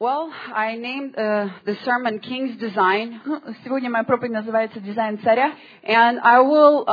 Well, I named the sermon King's Design. Сегодня моя проповедь называется «Дизайн царя». And I will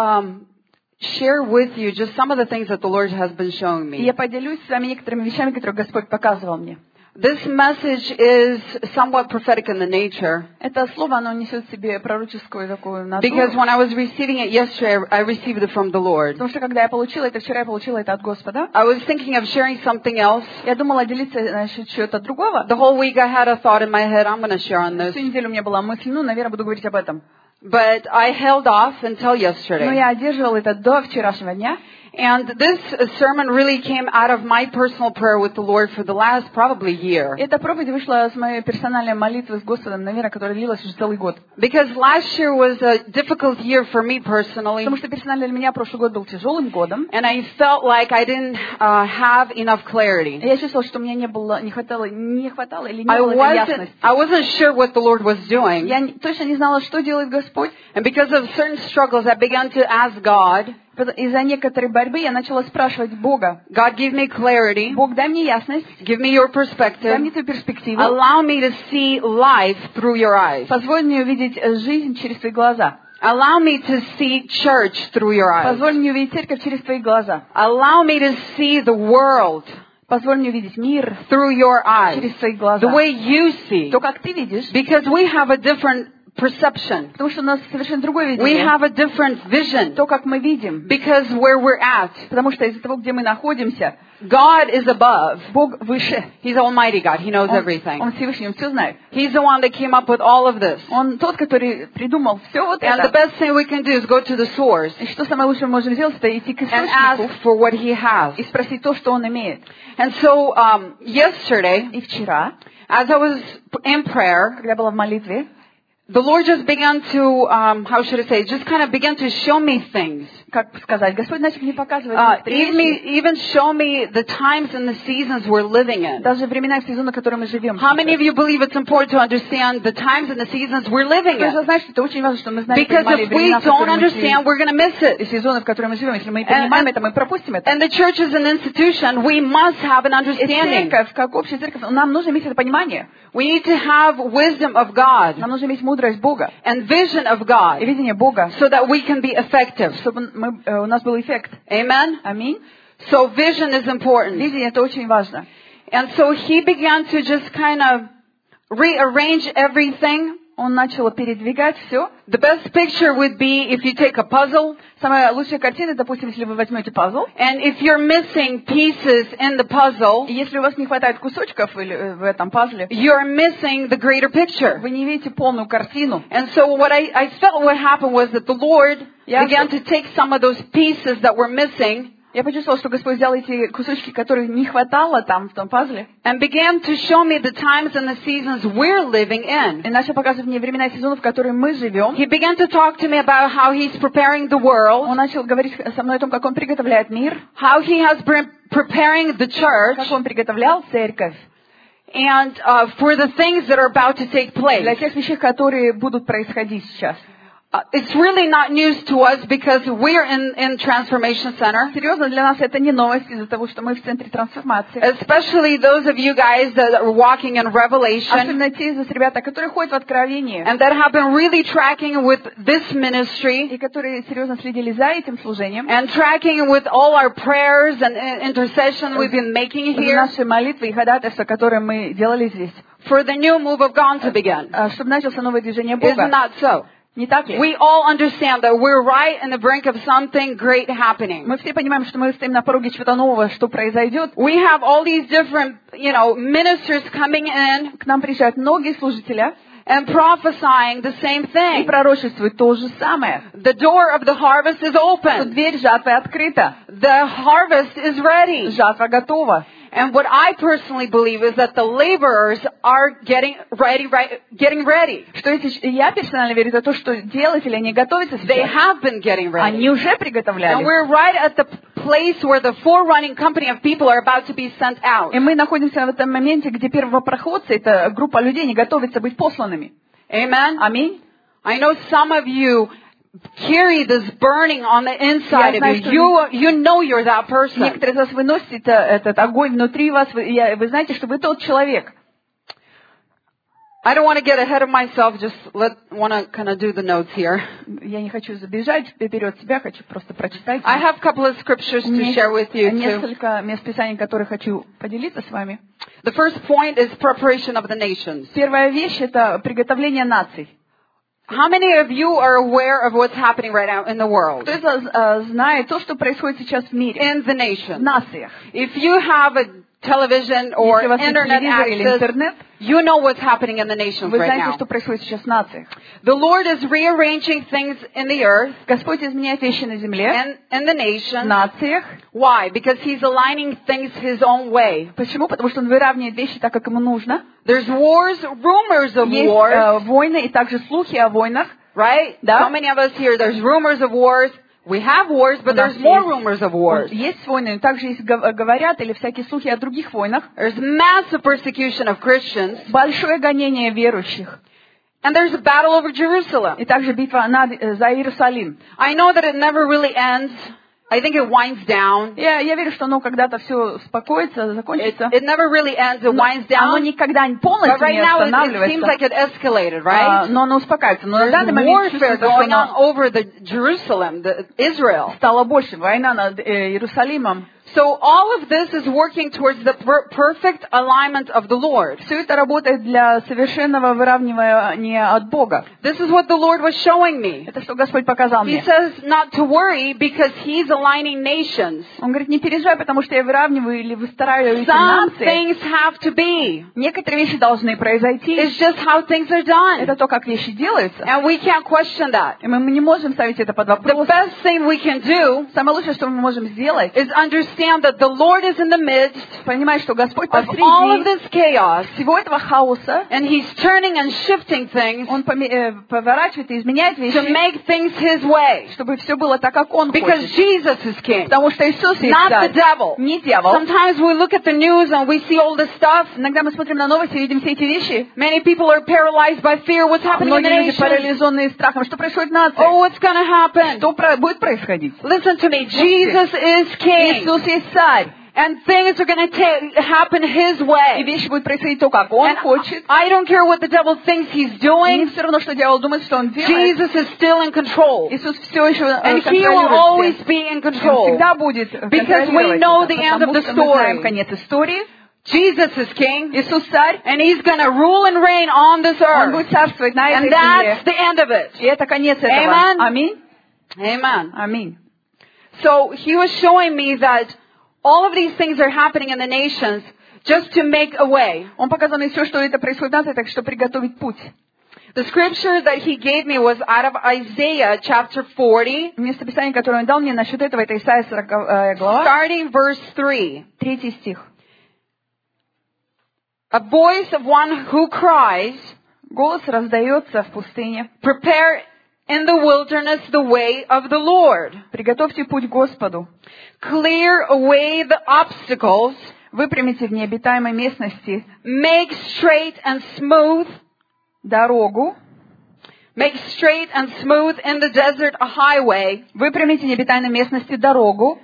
share with you just some of the things that the Lord has been showing И me. я поделюсь с вами некоторыми вещами, которые Господь показывал мне. This message is somewhat prophetic in the nature. Это слово, оно несет в себе пророческую такую Because натуру. when I was receiving it yesterday, I received it from the Lord. Потому что когда я получила это вчера, я получила это от Господа. I was thinking of sharing something else. Я думала делиться насчет чего-то другого. The whole week I had a thought in my head, I'm going to share on this. Всю неделю у меня была мысль, наверное, буду говорить об этом. But I held off until Но yesterday. я одерживала это до вчерашнего дня. And this sermon really came out of my personal prayer with the Lord for the last probably year. Эта проповедь вышла с моей персональной молитвы с Господом, наверное, которая длилась уже целый год. Because last year was a difficult year for me personally. Потому что персонально для меня прошлый год был тяжелым годом. And I felt like I didn't have enough clarity. Я чувствовала, что мне не хватало или не было этой ясности. I wasn't sure what the Lord was doing. Я точно не знала, что делает Господь. And because of certain struggles, I began to ask God. Из-за некоторой борьбы я начала спрашивать Бога. God, give me clarity. Бог, дай мне ясность. Give me your Дай perspective. мне твою перспективу. Allow me to see life through your eyes. Позволь мне увидеть жизнь через твои глаза. Allow me to see church through your eyes. Позволь мне увидеть церковь через твои глаза. Allow me to see the world Позволь мне увидеть мир through your eyes. через твои глаза. The way you see. То, как ты видишь. Because we have a different perception. Потому что у нас совершенно другое We видение. have a different vision. То, как мы видим. Because where we're at. Потому что из-за того, где мы находимся, God is above. Бог выше. He's Almighty God. He knows everything. Он Всевышний, Он все знает. He's the one that came up with all of this. Он тот, который придумал все вот And the это. best thing we can do is go to the source И что самое лучшее мы можем сделать, это идти к and источнику ask for what He has. и спросить то, что Он имеет. And so, yesterday, И вчера, as I was in prayer, когда я была в молитве, the Lord just began to, how should I say, just kind of began to show me things. как сказать, Господь начал мне показывать некоторые вещи, Even show me the times and the seasons we're living in. даже времена и сезоны, в которые мы живем. How many of you believe it's important to understand the times and the seasons we're living Вы же in? знаете, что это очень важно, что мы знаем, Because понимали if we времена, в don't которые мы understand, живем, we're going to miss и it. сезоны, в которые мы живем. Если мы не понимаем это, мы пропустим это. And the church is an institution. We must have an И understanding. церковь, как общая церковь, нам нужно иметь это понимание. We need to have wisdom of God Нам нужно иметь мудрость Бога and vision of и God видение Бога, so that we can be effective. чтобы у нас был эффект. Amen? Аминь. So vision is important. Видение — это очень важно. And so he began to just kind of rearrange everything. Он начал передвигать все. The best picture would be if you take a puzzle, Самая лучшая картина, допустим, если вы возьмете пазл, and if you're missing pieces in the puzzle, и если у вас не хватает кусочков в этом пазле, you're missing the greater picture. вы не видите полную картину. And so what I felt what happened was that the Lord began to take some of those pieces that were missing Я почувствовала, что Господь взял эти кусочки, которых не хватало там, в том пазле, and began to show me the times and the seasons we're living in. и начал показывать мне времена и сезоны, в которые мы живем. He began to talk to me about how he's preparing the world, Он начал говорить со мной о том, как Он приготовляет мир, how he has been preparing the church, как Он приготовлял церковь and for the things that are about to take для place. тех вещей, которые будут происходить сейчас. It's really not news to us because we're in Transformation Center. Серьезно, для нас это не новость из-за того, что мы в центре трансформации. Especially those of you guys that are walking in Revelation Особенно те из вас, ребята, которые ходят в откровение, and that have been really tracking with this ministry и которые серьезно следили за этим служением, and tracking with all our prayers and intercession we've been making за here наши молитвы и ходатайства, которые мы делали здесь, for the new move of God to begin. чтобы начался новое движение Isn't Бога. that so? Не так ли? We all understand that we're right in the brink of something great happening. Мы все понимаем, что мы стоим на пороге чего-то нового, что произойдет. We have all these different, ministers coming in К нам приезжают многие служители and prophesying the same и thing. пророчествуют то же самое. The door of the harvest is Что open. дверь жатвы открыта, The harvest is ready. жатва готова. And what I personally believe is that the laborers are getting ready. Что я персонально верю, это то, что делатели, они готовятся They сейчас. have been getting ready. Они уже And приготовлялись. we're right at the place where the forerunning company of people are about to be sent out. И мы находимся в этом моменте, где первопроходцы, это группа людей, не готовятся быть посланными. Amen? Аминь. I know some of you carry this burning on the inside of you. You know you're that person. Некоторые из вас выносят этот огонь внутри вас. Вы знаете, что вы тот человек. I don't want to get ahead of myself, just want to kind of do the notes here. Я не хочу забежать вперед себя, хочу просто прочитать. I have a couple of scriptures to share with you too. Несколько мест Писаний, которые хочу поделиться с вами. The first point is preparation of the nations. Первая вещь — это приготовление наций. How many of you are aware of what's happening right now in the world? Кто из знает то, что происходит сейчас в мире? In the nations. В нациях. If you have a television or internet access, you know what's happening in the nations Вы right знаете, now. что происходит сейчас в нациях. The Lord is rearranging things in the earth Господь изменяет вещи на земле, and in the в nations. нациях. Why? Because He's aligning things His own way. Почему? Потому что Он выравнивает вещи так, как Ему нужно. There's wars, rumors of Есть wars, войны и также слухи о войнах. right? Да. So many of us here, there's rumors of wars. We have wars, but there's more rumors of wars. Есть войны, но также есть говорят или всякие слухи о других войнах. There's massive persecution of Christians. Большое гонение верующих. And there's a battle over Jerusalem. И также битва за Иерусалим. I know that it never really ends. I think it winds down. Я верю, что оно когда-то все успокоится, закончится. It never really ends. It winds Оно down. никогда But полностью right не now it seems останавливается. like it escalated, right? Но оно успокаивается. Но на данный There's момент warfare чувствуется, что going on оно over the Jerusalem, Israel. стало больше. Война над Иерусалимом. So all of this is working towards the perfect alignment of the Lord. Все это работает для совершенного выравнивания от Бога. This is what the Lord was showing me. Это что Господь показал He мне. says not to worry because He's aligning nations. Он говорит, не переживай, потому что я выравниваю или выстраиваю эти Some нации. things have to be. Некоторые вещи должны произойти. It's just how things are done. Это то, как вещи делаются. And we can't question that. И мы не можем ставить это под The вопрос. best thing we can do Самое лучшее, что мы можем сделать, is understand that the Lord is in the midst понимать, что Господь of all of посреди this chaos, всего этого хаоса, and He's turning and shifting things Он поворачивает и изменяет to вещи, make things His way. чтобы все было так, как Он Because хочет. Jesus is King, Потому что Иисус есть not the царь, devil. не дьявол. Sometimes we look at the news and we see all this stuff. Иногда мы смотрим на новости и видим все эти вещи. Many people are paralyzed by fear. What's happening in the Многие люди nation? парализованные страхом. Что происходит в нации? Oh, what's going to happen? Что будет происходить? Listen to me. Jesus is King. Иисус есть царь. And things are going to happen His И way. вещи будут происходить то, как Он And хочет. I don't care what the devil thinks he's И doing. все равно, что дьявол думает, что он делает. Jesus is still in control. Иисус все еще And He will always контролирует. be in Он control. всегда будет Because we know the end of потому the что мы знаем story. конец истории. Jesus is King. Иисус царь. And He's going to rule and reign on this Он earth. будет царствовать на этой And that's земле. the end of it. И это конец этого. Amen. Аминь. Amen. Аминь. So He was showing me that all of these things are happening in the nations just to make a way. Он показал мне все, что это происходит в нации, так что приготовить путь. The scripture that He gave me was out of Isaiah chapter 40, Местописание, которое Он дал мне насчет этого, это Исайя 40 глава, starting verse 3. 3 стих. A voice of one who cries, Голос раздается в пустыне. prepare in the wilderness the way of the Lord. Приготовьте путь Господу. Clear away the obstacles, Выпрямите в необитаемой местности make straight and smooth дорогу. in the desert a highway Выпрямите в необитаемой местности дорогу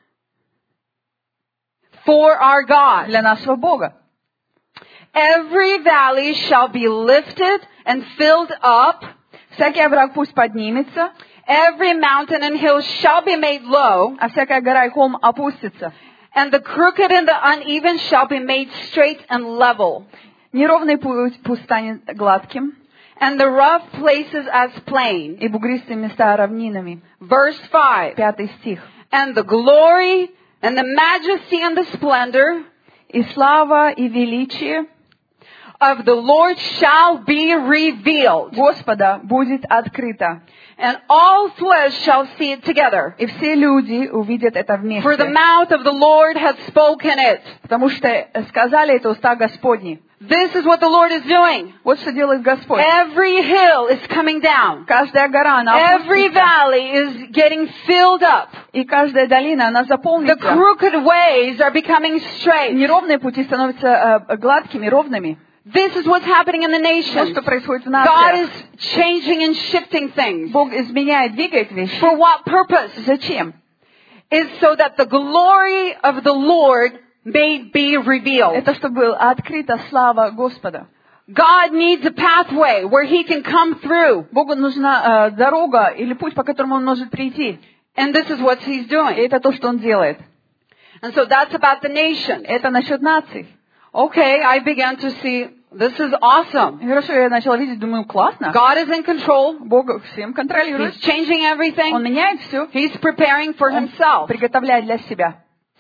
for our God. для нашего Бога. Every valley shall be lifted and filled up. Всякий овраг пусть поднимется, Every mountain and hill shall be made low. а всякая гора и холм опустится. And the crooked and the uneven shall be made straight and level. Неровный путь пусть станет гладким, And the rough places as plain. и бугристые места равнинами. Verse 5. 5 стих. And the glory and the majesty and the splendor И слава, и величие of the Lord shall be revealed. Господа будет открыто. And all flesh shall see it together. И все люди увидят это For the вместе. mouth of the Lord hath spoken it. Потому что сказали это уста Господни. This is what the Lord is doing. Вот что делает Господь. Every hill is coming down. Каждая гора, она Every опустится. valley is getting filled up. И каждая долина, она The заполнится. crooked ways are becoming straight. Неровные пути становятся гладкими, ровными. This is what's happening in the Вот nations. что происходит в God нациях. is changing and shifting things. Бог изменяет, двигает вещи. For what purpose? Зачем? Is so that the glory of the Lord may be revealed. Это чтобы открыта слава Господа. God needs a pathway where He can come through. Богу нужна дорога или путь, по которому Он может прийти. And this is what He's doing. И это то, что Он делает. And so that's about the nation. Это насчет наций. Okay, I began to see, this is awesome. Хорошо, я начала видеть, думаю, классно. God is in control. Бог всем контролирует. He's changing Он everything. меняет все. He's preparing for Он Himself. приготовляет для себя.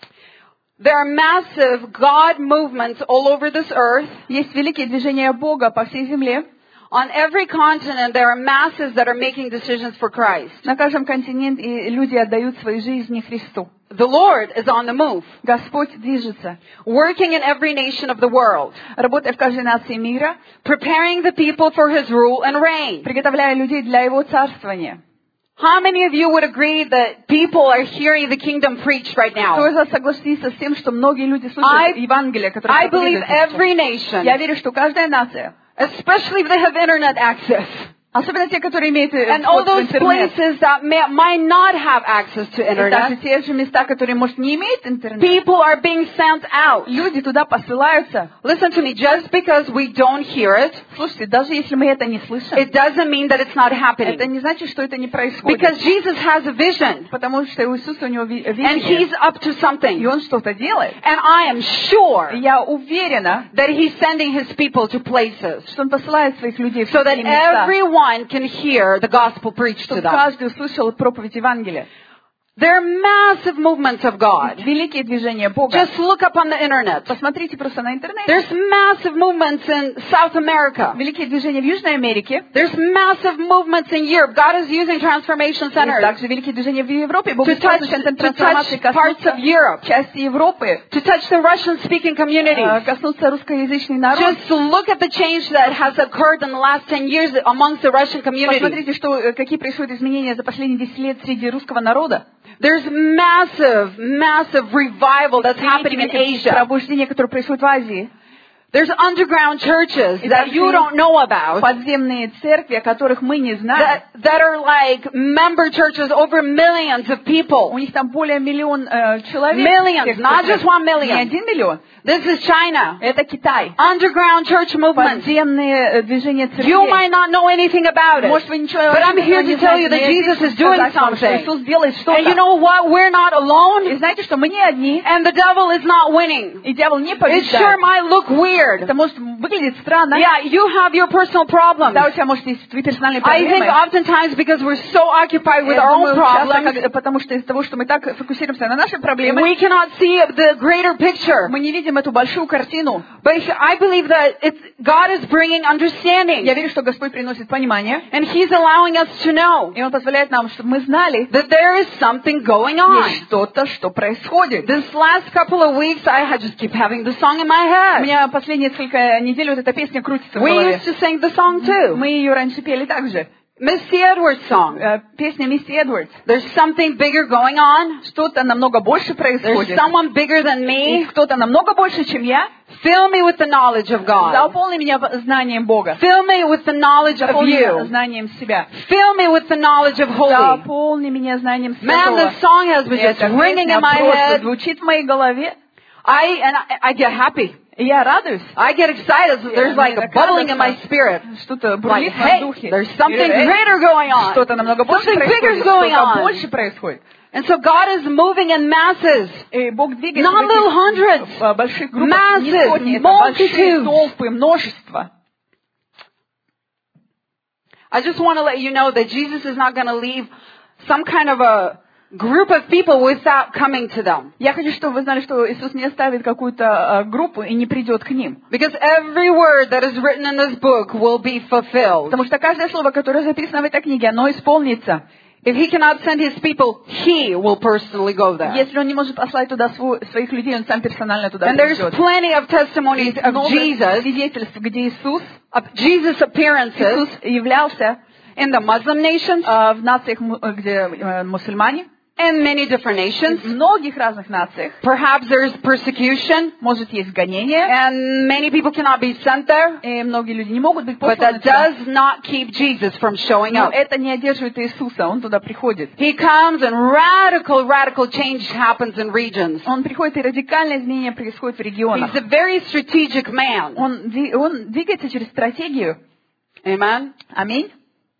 There are massive God movements all over this earth. Есть великие движения Бога по всей земле. On every continent, there are masses that are making decisions for Christ. На каждом континенте люди отдают свои жизни Христу. The Lord is on the move, Господь движется, working in every nation of the world, работая в каждой нации мира, preparing the people for His rule and reign. приготовляя людей для Его царствования. How many of you would agree that people are hearing the kingdom preached right Кто now? из вас согласится с тем, что многие люди слышат Евангелие, которое I believe проповедуется? every nation, Я верю, что каждая нация, especially if they have internet access, особенно те, которые имеют and all вход в those интернет, places that might not have access to и также internet, те же места, которые, может, не имеют интернет, people are being sent out. люди туда посылаются. Listen to me, just because we don't hear it, Слушайте, даже если мы это не слышим, it doesn't mean that it's not это happening. не значит, что это не происходит. Because Jesus has a vision, Потому что у Иисуса у него and видение, He's up to и something. Он что-то делает. And I am sure Я уверена, that He's sending His people to places что Он посылает своих людей в so that такие места, everyone can hear the gospel preached to чтобы them. каждый услышал проповедь Евангелия. There are massive movements of God. Великие движения Бога. Just look up on the internet. Посмотрите просто на интернете. There's massive movements in South America. Великие движения в Южной Америке. There's massive movements in Europe. God is using transformation Есть centers также великие движения в Европе. Бог to использует touch центр трансформации parts of Europe, части Европы, to touch the Russian-speaking communities. коснуться русскоязычный народ. Just look at the change that has occurred in the last 10 years amongst the Russian community. Посмотрите, какие происходят изменения за последние 10 лет среди русского народа. There's massive revival that's happening in Asia. Пробуждение, которое происходит в Азии. There's underground churches that you don't know about. Подземные церкви, о которых мы не знаем. That are like member churches over millions of people. У них там более миллион человек. Millions, not just 1 Не million. 1 миллион. This is China. Это Китай. Underground church movements. Подземные движения церквей. You might not know anything about it. Может, вы ничего But I'm here to tell you that Jesus is doing something. Иисус делает что-то. And you know what? We're not И alone. знаете, что мы не одни, And the devil is not winning. и дьявол не It sure побеждает. might look weird. Это может выглядеть странно. Yeah, you have your personal problems. Да, у тебя, может, есть твои персональные I think проблемы. oftentimes because we're so occupied with Я our own думаю, часто, problems, потому что из-за того, что мы так фокусируемся на наши проблемы, we cannot see the greater picture. мы не видим эту большую картину. But I believe that God is bringing Я understanding. верю, что Господь приносит понимание, And He's allowing us to know и Он позволяет нам, чтобы мы знали, that there is something going on. есть что-то, что происходит. This last couple of weeks, I had just keep having the song in my У head. меня последние несколько недель вот эта песня крутится в We голове. used to sing the song too. Мы ее раньше пели также. Мисси Эдвардс song. Песня Мисси Эдвардс. There's something bigger going on. Что-то намного больше There's происходит. someone bigger than И me. кто-то намного больше, чем я. Fill me with the knowledge of God. Заполни меня знанием Бога. Fill me with the knowledge of Заполни меня you. знанием себя. Fill me with the knowledge of Holy. Заполни меня знанием Man, Святого. this song has been just Эта ringing песня in my просто head. звучит в моей голове. I get happy. И я радуюсь. I get excited. There's like a bubbling in my spirit. Что-то Like, бурлит в hey, моем духе. there's something Или, greater going on. что-то намного больше Something bigger is происходит. going Что-то on. больше происходит. And so God is moving in masses. И Бог двигается Not little hundreds. в больших группах, не Masses, сотни, это большие multitudes. толпы, множество. I just want to let you know that Jesus is not going to leave some kind of a group of people without coming to them. Я хочу, чтобы вы знали, что Иисус не оставит какую-то группу и не придет к ним. Because every word that is written in this book will be fulfilled. Потому что каждое слово, которое записано в этой книге, оно исполнится. If he cannot send his people, he will personally go there. Если он не может послать туда своих людей, он сам персонально туда And there's придет. plenty of testimonies of Много Jesus, свидетельств, где Иисус of Jesus' appearances являлся in the Muslim nations в нациях, где мусульмане, in many different в nations. многих разных нациях. Perhaps there's persecution, Может, есть гонения, and many people cannot be sent there. и многие люди не могут быть But посланы that туда. does not keep Jesus from showing Но up. это не одерживает Иисуса, Он туда приходит. He comes and radical change happens in regions. Он приходит, и радикальное изменение происходит в регионах. He's a very strategic man. Он двигается через стратегию. Amen. Аминь.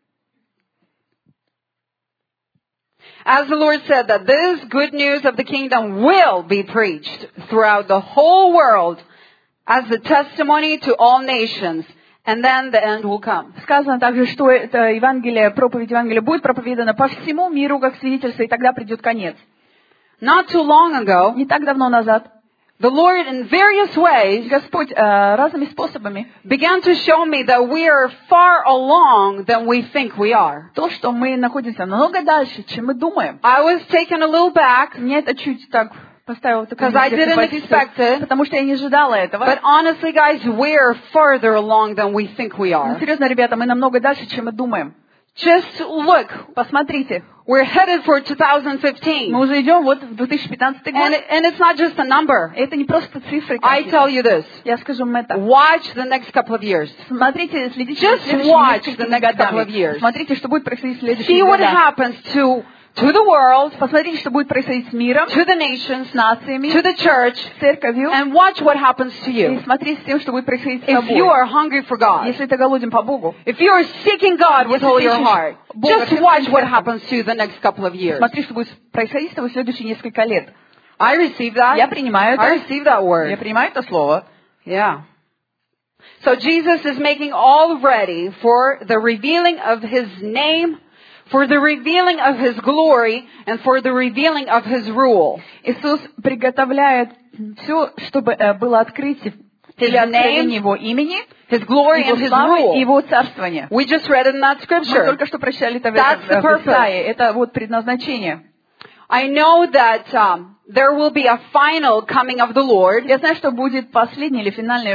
As the Lord said that this good news of the kingdom will be preached throughout the whole world as the testimony to all nations, and then the end will come. Сказано также, что это Евангелие, проповедь Евангелия будет проповедана по всему миру как свидетельство, и тогда придет конец. Not too long ago, Не так давно назад the Lord in various ways Господь разными способами began to show me that we are far along than we think we are. то, что мы находимся намного дальше, чем мы думаем. I was taken a little back, Мне это чуть так поставило такую because I didn't позицию, expect it. потому что я не ожидала этого. But honestly, guys, we're farther along than we think we Но are. серьезно, ребята, мы намного дальше, чем мы думаем. Just look, Посмотрите, we're headed for 2015. мы уже идем вот в 2015 год. And it's not just a number. Это не просто цифры I какие-то. tell you this. Я скажу вам это. Watch the next couple of years. Смотрите, следите Just за следующими watch the несколькими next couple of годами. years. Смотрите, что будет происходить в See следующие what годы. happens to the world, Посмотрите, что будет происходить с миром, to the nations, с нациями, to the church, с церковью. and watch what happens to И you. смотрите с тем, что будет происходить с If you тобой. are hungry for God, Если ты голоден по Богу, if you are seeking God with Если all ты your ищешь heart, Бога just всем watch своим what сердцем. happens to you the next couple of years. смотри, что будет происходить с тобой в следующие несколько лет. I receive that. Я принимаю I это. receive that Я word. принимаю это слово. Yeah. So Jesus is making all ready for the revealing of His name, for the revealing of His glory, and for the revealing of His rule. Иисус приготовляет все, чтобы было открытие для откровения Его имени, His glory Его and His славы и rule. Его царствования. We just read it in that Мы scripture. только что прочитали это That's the в Исаии. purpose. Это вот предназначение. I know that there will be a final coming of the Lord Я знаю, что будет последнее или финальное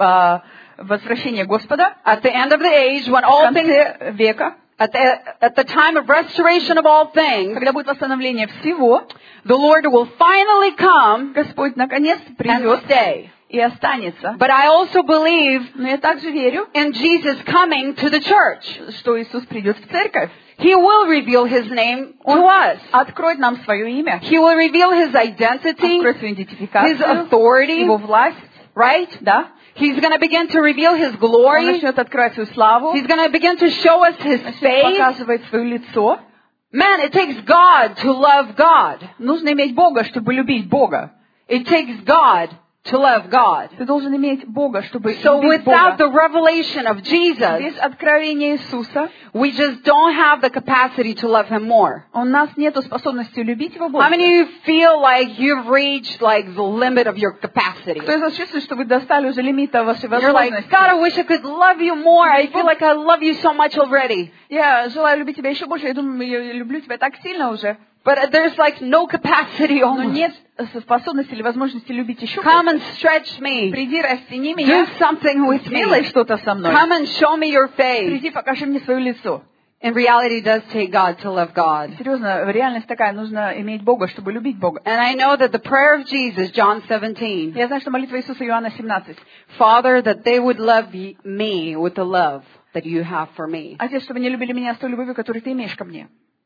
возвращение Господа at the end of the age when в all things, конце века, at the time of restoration of all things, когда будет восстановление всего, the Lord will finally come Господь наконец and придет stay. и останется. But I also believe Но я также верю, in Jesus coming to the church. что Иисус придет в церковь. He will reveal His name to us. Откроет нам свое имя, He will reveal His identity, откроет свою His идентификацию, authority, Его власть, right? да? He's going to begin to reveal His Он glory. начнет открывать свою славу, He's going to begin to show us His начнет face. показывать свое лицо. Man, it takes God to love God. Нужно иметь Бога, чтобы любить Бога. It takes God to love God. Ты должен иметь Бога, чтобы So любить without Бога. the revelation of Jesus, Без откровения Иисуса we just don't have the capacity to love Him more. у нас нет способности любить Его How больше. many of you feel like you've reached like the limit of your capacity? Кто из вас чувствует, что вы достали уже лимита вашей You're like, возможности? God, I wish I could love you more. I feel like I love you so much already. Я желаю любить тебя еще больше. Я думаю, я люблю тебя так сильно уже. But there's like no capacity Но almost. нет способности или возможности любить еще Come больше. and stretch me. Приди, растяни Do меня. something with Сделай me. что-то со мной. Come and show me your face. Приди, покажи мне свое лицо. In reality, it does take God to love God. Серьезно, реальность такая. Нужно иметь Бога, чтобы любить Бога. And I know that the prayer of Jesus, John 17, Я знаю, что молитва Иисуса Иоанна 17. Father, that they would love me with the love that you have for me. Отец, чтобы они любили меня с той любовью, которую ты имеешь ко мне.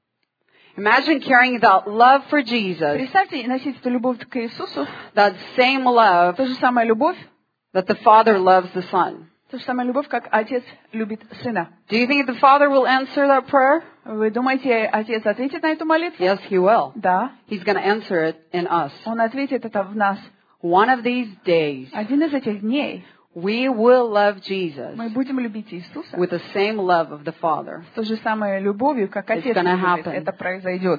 Imagine carrying that love for Jesus, Представьте, носить эту любовь к Иисусу, that same love та же самая любовь, that the Father loves the Son. та же самая любовь, как Отец любит Сына. Do you think the Father will answer that prayer? Вы думаете, Отец ответит на эту молитву? Yes, He will. Да. He's going to answer it in us. Он ответит это в нас. One of these days, Один из этих дней we will love Jesus мы будем любить Иисуса with the same love of the Father. с той же самой любовью, как It's Отец gonna любит. happen. Это произойдет.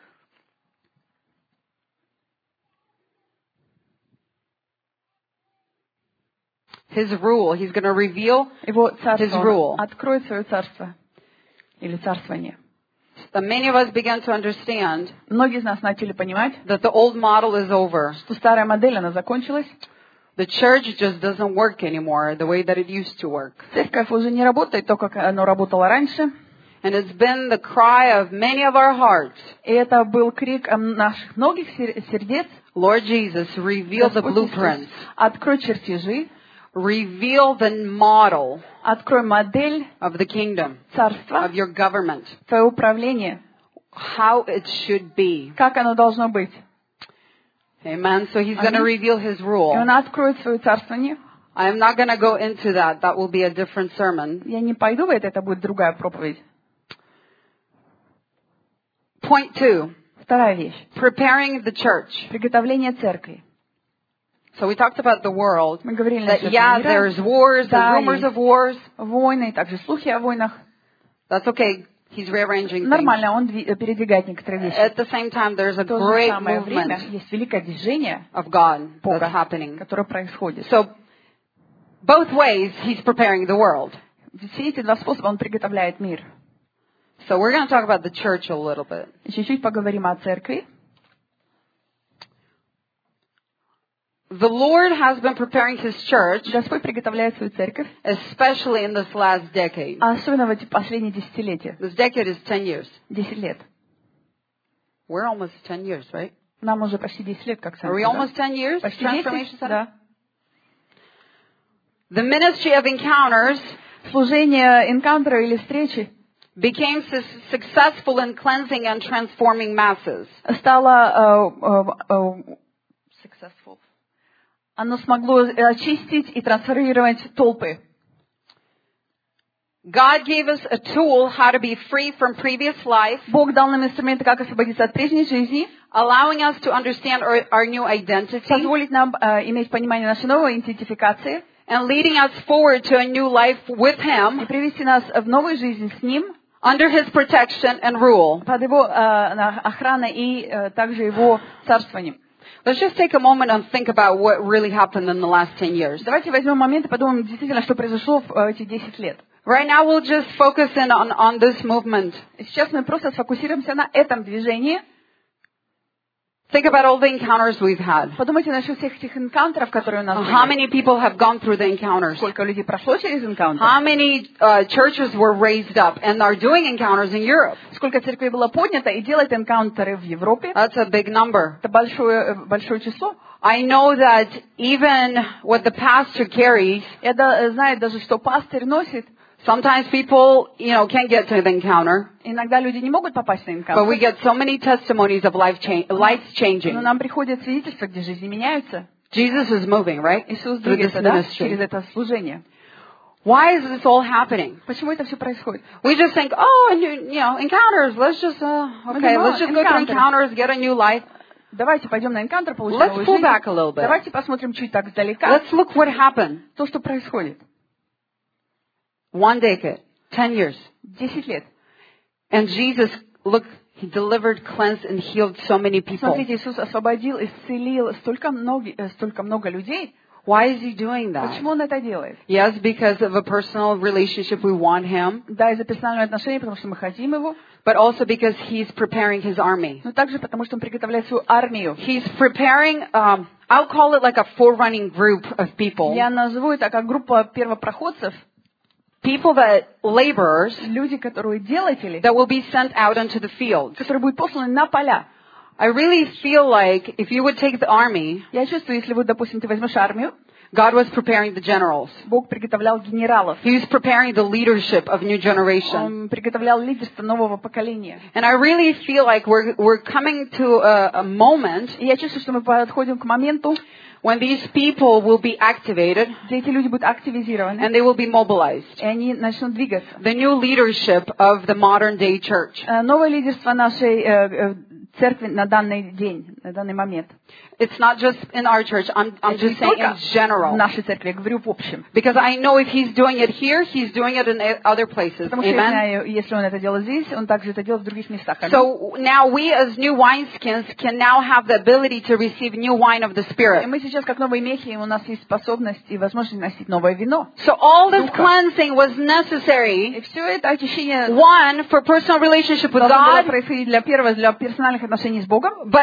His rule, He's going to reveal Его His царство, rule. Он откроет свое царство или царствование. that many of us began to understand Многие из нас начали понимать, that the old model is over. что старая модель, она закончилась. The church just doesn't work anymore the way that it used to work. Церковь уже не работает то, как оно работало раньше. And it's been the cry of many of our hearts. И это был крик наших многих сердец. Lord Jesus, reveal the Господь Иисус, blueprints. открой чертежи, Reveal the model открой модель of the kingdom, царства, of your government, твоего управления, how it should be. как оно должно быть. Amen. So he's going to reveal his И rule. он откроет свое царствование. I am not going to go into that. That will be a different sermon. Я не пойду в это будет другая проповедь. Point 2. Вторая вещь. Preparing the church. Приготовление церкви. So we talked about the world. Мы говорили That, насчет yeah, мира. there's wars and Да, rumors есть of wars. войны, и также слухи о войнах. That's okay. He's rearranging things. Нормально, он передвигает некоторые вещи. At the same time, there's a В то же great самое время movement есть великое движение of God that's Бога, happening. которое происходит. So both ways, he's preparing the world. Все эти два способа он приготовляет мир. So we're going to talk about the church a little bit. Чуть-чуть поговорим о церкви. The Lord has been preparing His church, Господь приготовляет свою церковь, especially in this last decade. особенно в эти последние десятилетия. This decade is 10 years. 10 лет. We're almost 10 years, right? Нам уже почти 10 лет, как Are we церковь. almost 10 years? Почти Transformation 10, Center? да. The ministry of encounters Служение энкаунтера или встречи became successful in cleansing and transforming masses. стало successful. Оно смогло очистить и трансформировать толпы. God gave us a tool how to be free from previous life, Бог дал нам инструменты, как освободиться от прежней жизни, allowing us to understand our new identity, позволить нам иметь понимание нашей новой идентификации and leading us forward to a new life with и Him, привести нас в новую жизнь с Ним, under His protection and rule. под Его охраной и также Его царствованием. Let's just take a moment and think about what really happened in the last 10 years. Давайте возьмем момент и подумаем действительно, что произошло в эти 10 лет. Right now we'll just focus in on this movement. Сейчас мы просто сфокусируемся на этом движении. Think about all the encounters we've had. Подумайте насчет всех этих энкаунтеров, которые у нас How были. many people have gone through the encounters? Сколько людей прошло через энкаунтер. How many churches were raised up and are doing encounters in Europe? Сколько церквей было поднято и делает энкаунтеры в Европе. That's a big number. Это большое число. I know that even what the pastor carries, Я знаю даже, что пастырь носит. sometimes people, can't get to the encounter, Иногда люди не могут попасть на but we энкаунтер. get so many testimonies of lives Но changing. нам приходят свидетельства, где жизни меняются. Jesus is moving, right? Иисус Through this двигается, да, через ministry. это служение. Why is this all happening? Почему это все происходит? We just think, encounters. Let's just, let's just go through encounters, get a new life. Давайте пойдем на энкаунтер, получим Let's новую pull жизнь. back a little bit. Давайте посмотрим чуть так сдалека Let's look what happened. то, что происходит. 1 decade, 10 years. 10 лет. And Jesus, look, He delivered, cleansed, and healed so many people. Смотрите, Иисус освободил, исцелил столько много людей. Why is He doing that? Почему Он это делает? Yes, because of a personal relationship, we want Him, Да, из-за персонального отношения, потому что мы хотим Его, but also because He's preparing His army. но также потому, что Он приготовляет свою армию. He's preparing, I'll call it like a forerunning group of people. Я назову это как группа первопроходцев, People that, laborers, люди, которые делатели, that will be sent out into the field. которые будут посланы на поля. I really feel like if you would take the army, Я чувствую, если вот, допустим, ты возьмешь армию, God was preparing the generals. Бог приготовлял генералов, He was preparing the leadership of new generation. Он приготовлял лидерство нового поколения. And I really feel like we're coming to a moment И я чувствую, что мы подходим к моменту, when these people will be activated где эти люди будут активизированы, and they will be mobilized. и они начнут двигаться. The new leadership of the modern day church. Новое лидерство нашей церкви на данный день, на данный момент. It's not just in our church. I'm just saying in В general. нашей церкви, я говорю в общем. Because I know if He's doing it here, He's doing it in other places. Потому что я Amen? знаю, если Он это делает здесь, Он также это делает в других местах. Аминь. So now we as new wineskins can now have the ability to receive new wine of the И Spirit. мы сейчас, как новые мехи, у нас есть способность и возможность носить новое вино. So all this Духа. cleansing was И necessary, все это очищение one, for personal relationship with должно было God, происходить для персональных отношений с Богом, but two,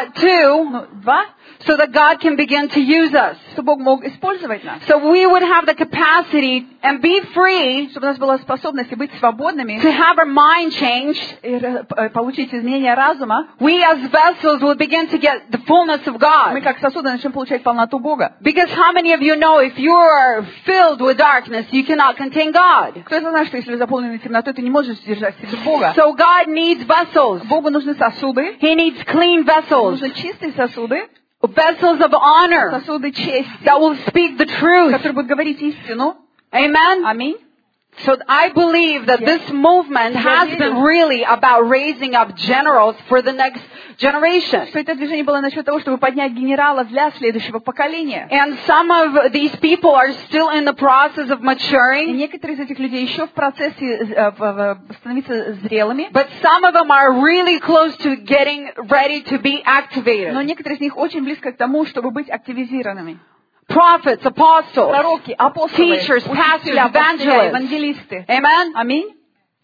Ну, два, so that God can begin to use us. чтобы Бог мог использовать нас. So we would have the capacity and be free Чтобы у нас была способность быть свободными to have our mind changed. и получить изменение разума. We as vessels will begin to get the fullness of Мы God. как сосуды начнем получать полноту Бога. Because how many of you know if you are filled with darkness, you cannot contain God? Кто это знает, что если вы заполнены темнотой, ты не можешь сдержать в себе Бога? So God needs vessels. Богу нужны сосуды, He needs clean vessels. нужны чистые сосуды, Vessels of honor сосуды чести, that will speak the truth. которые будут говорить истину. Amen? Аминь. So I believe that this movement has been really about raising up generals for the next generation. Что это движение было насчет того, чтобы поднять генералов для следующего поколения. And some of these people are still in the process of И maturing, некоторые из этих людей еще в процессе становиться зрелыми, but some of them are really close to getting ready to be activated. но некоторые из них очень близко к тому, чтобы быть активизированными. Prophets, apostles, Пророки, апостолы, teachers, pastors, учителя, пастыря, evangelists. евангелисты. Amen? Аминь.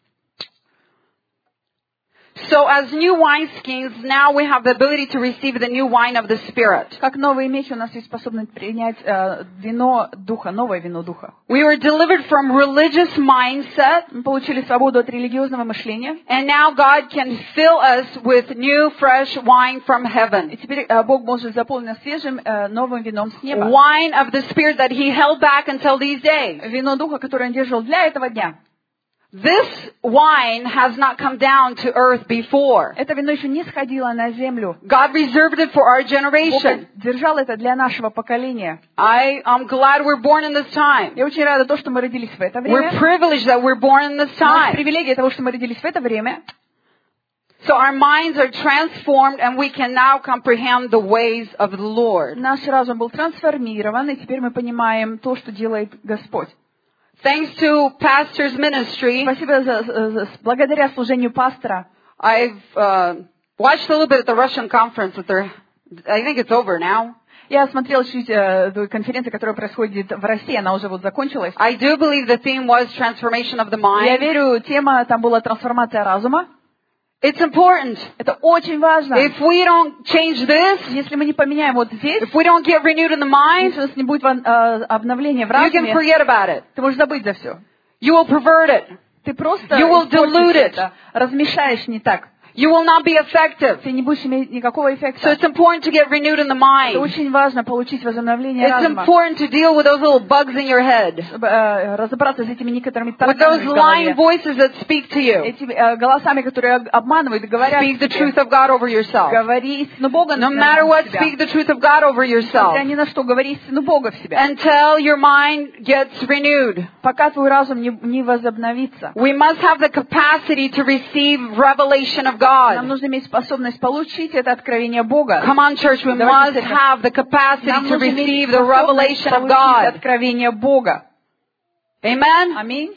So as new wineskins, now we have the ability to receive the new wine of the Spirit. Как новые мечи у нас есть способность принять вино Духа, новое вино Духа. We were delivered from religious mindset, Мы получили свободу от религиозного мышления. and now God can fill us with new, fresh wine from И heaven. теперь Бог может заполнить нас свежим новым вином с неба. Wine of the Spirit that He held back until these days. Вино Духа, которое Он держал для этого дня. This wine has not come down to earth before. Это вино еще не сходило на землю. God reserved it for our Бог generation. держал это для нашего поколения. I'm glad we're born in this time. Я очень рада, что мы родились в это We're время. privileged that we're born in this Наша time. привилегия того, что мы родились в это время. So our minds are transformed and we can now comprehend the ways of the Lord. Наш разум был трансформирован, и теперь мы понимаем то, что делает Господь. Thanks to pastor's ministry, Спасибо благодаря служению пастора. I've watched a little bit at the Russian conference that I think it's over now. Я смотрела чуть конференцию, которая происходит в России, она уже вот закончилась. I do believe the theme was transformation of the Я mind. верю, тема там была трансформация разума. It's important. Это очень важно. If we don't change this, Если мы не поменяем вот здесь, if we don't get renewed in the mind, если у нас не будет обновления в you can разуме, forget about it. ты можешь забыть за все. You will pervert it. Ты просто You will испортишь dilute it. это, размешаешь не так. You will not be effective. Ты не будешь иметь никакого So эффекта. it's important to get renewed in the Это mind. очень важно получить возобновление It's разума, important to deal with those little bugs in your head, чтобы разобраться с этими некоторыми with those тараканами в lying голове. voices that speak to you. Этими голосами, которые обманывают и говорят Speak the тебе. truth of God over yourself. Говори истину Бога No на matter what, себя. speak the truth of God over yourself Несмотря ни на что, говори истину Бога в себя. until your mind gets renewed. Пока твой разум не возобновится. We must have the capacity to receive revelation of Нам God. нужно иметь способность получить это откровение Бога. Come on, church, we must have the capacity Нам to нужно иметь receive the способность revelation of получить God. откровение Бога. Amen? Аминь.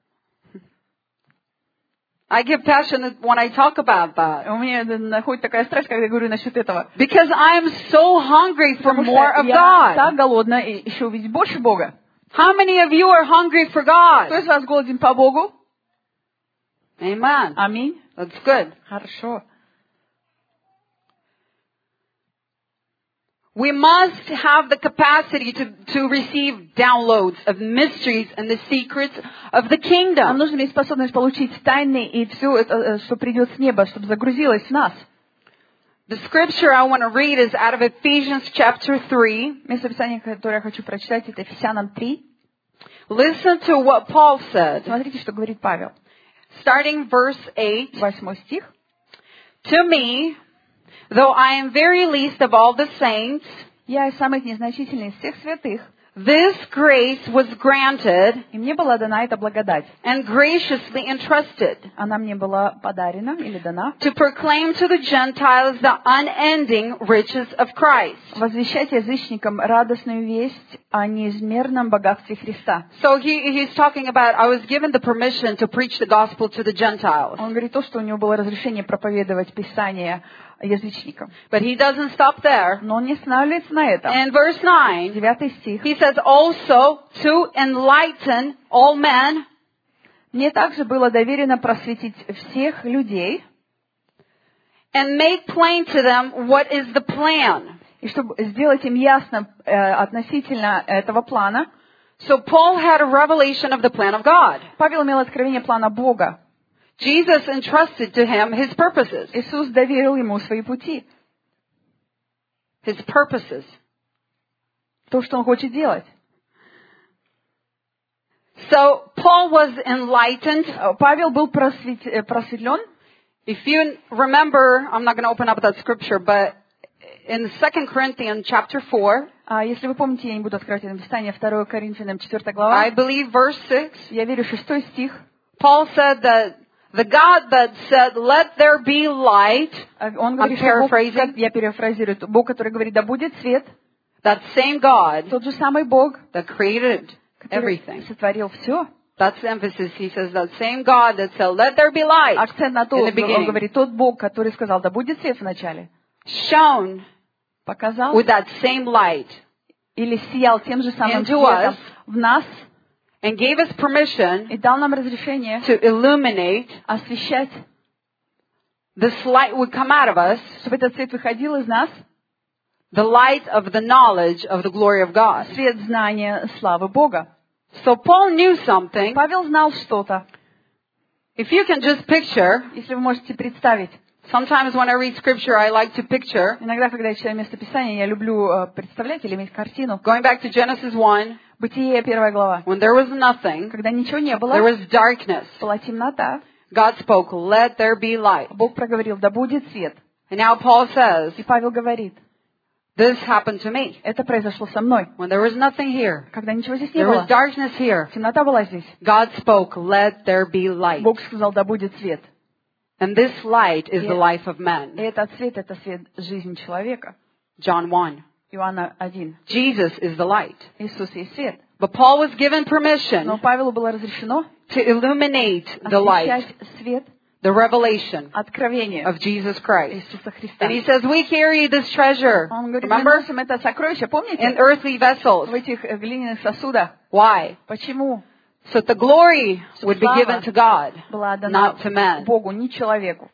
I get passionate when I talk about that. У меня находит такая страсть, когда я говорю насчет этого. Because I am so hungry for Потому more что of я God. так голодна и еще увидеть больше Бога. How many of you are hungry for Кто God? из вас голоден по Богу? Amen. Аминь. That's good. Хорошо. We must have the capacity to receive downloads of mysteries and the secrets of the Нам kingdom. нужно иметь способность получить тайны и все это, что придет с неба, чтобы загрузилось в нас. The scripture I want to read is out of Ephesians chapter 3. Место Писания, которое я хочу прочитать, это Ефесянам 3. Listen to what Paul said, Смотрите, что говорит Павел. starting verse 8. 8 стих. To me, though I am very least of all the saints, Я самый незначительный из всех святых, this grace was granted и мне была дана эта благодать. and graciously entrusted Она мне была подарена или дана. to proclaim to the Gentiles the unending riches of Christ. Возвещать язычникам радостную весть о неизмерном богатстве Христа. So he's talking about, I was given the permission to preach the gospel to the Gentiles. Он говорит то, что у него было разрешение проповедовать Писание язычникам. But he doesn't stop there. Но он не останавливается на этом. In verse 9, 9 стих. he says, also to enlighten all men Мне также было доверено просветить всех людей and make plain to them what is the plan. И чтобы сделать им ясно относительно этого плана, So Paul had a revelation of the plan of God. Павел имел откровение плана Бога. Jesus entrusted to him his purposes. Иисус доверил ему свои пути, His purposes. то, что он хочет делать. So Paul was enlightened. Павел был просветлен. If you remember, I'm not going to open up that scripture, but in 2 Corinthians chapter 4, Если вы помните, я не буду открывать это Писание, 2 Коринфянам 4 глава, I believe verse 6, я верю, 6 стих, Paul said that the God that said, let there be light, он говорит, что Бог, я перефразирую, Бог, который говорит, да будет свет, that same God тот же самый Бог, that created который everything. сотворил все. That's the emphasis. He says that same God that said, let there be light Акцент на то, in the он beginning, говорит, тот Бог, который сказал, да будет свет в начале, shone показал with that same light или сиял тем же самым into светом us в нас and gave us permission и дал нам разрешение to illuminate. освещать, This light would come out of us, чтобы этот свет выходил из нас, the light of the knowledge of the glory of God. свет знания славы Бога. So Paul knew something. Павел знал что-то. If you can just picture, Если вы можете представить, sometimes when I read scripture, I like to picture, иногда, когда я читаю местописание, я люблю представлять или иметь картину. going back to Genesis 1, Бытие 1 глава. when there was nothing, Когда ничего не было, there was darkness. была темнота, God spoke, let there be light. Бог проговорил, да будет свет. And now Paul says, И Павел говорит, this happened to me. это произошло со мной. When there was nothing here, Когда ничего здесь не there was было, darkness here. темнота была здесь. God spoke, let there be light. Бог сказал, да будет свет. And this light is the life of И men. этот свет, это свет жизни человека. John 1. Иоанна 1. Jesus is the light. Иисус есть свет. But Paul was given Но permission Павелу было разрешено to illuminate the light, освещать свет, the revelation откровение of Jesus Christ. Иисуса Христа. And he says, we carry this treasure, Он говорит, мы remember, носим это сокровище, помните? in earthly vessels. В этих глиняных сосудах. Why? Почему? So that the glory would be given to God, Была дана not to men. Богу, не человеку.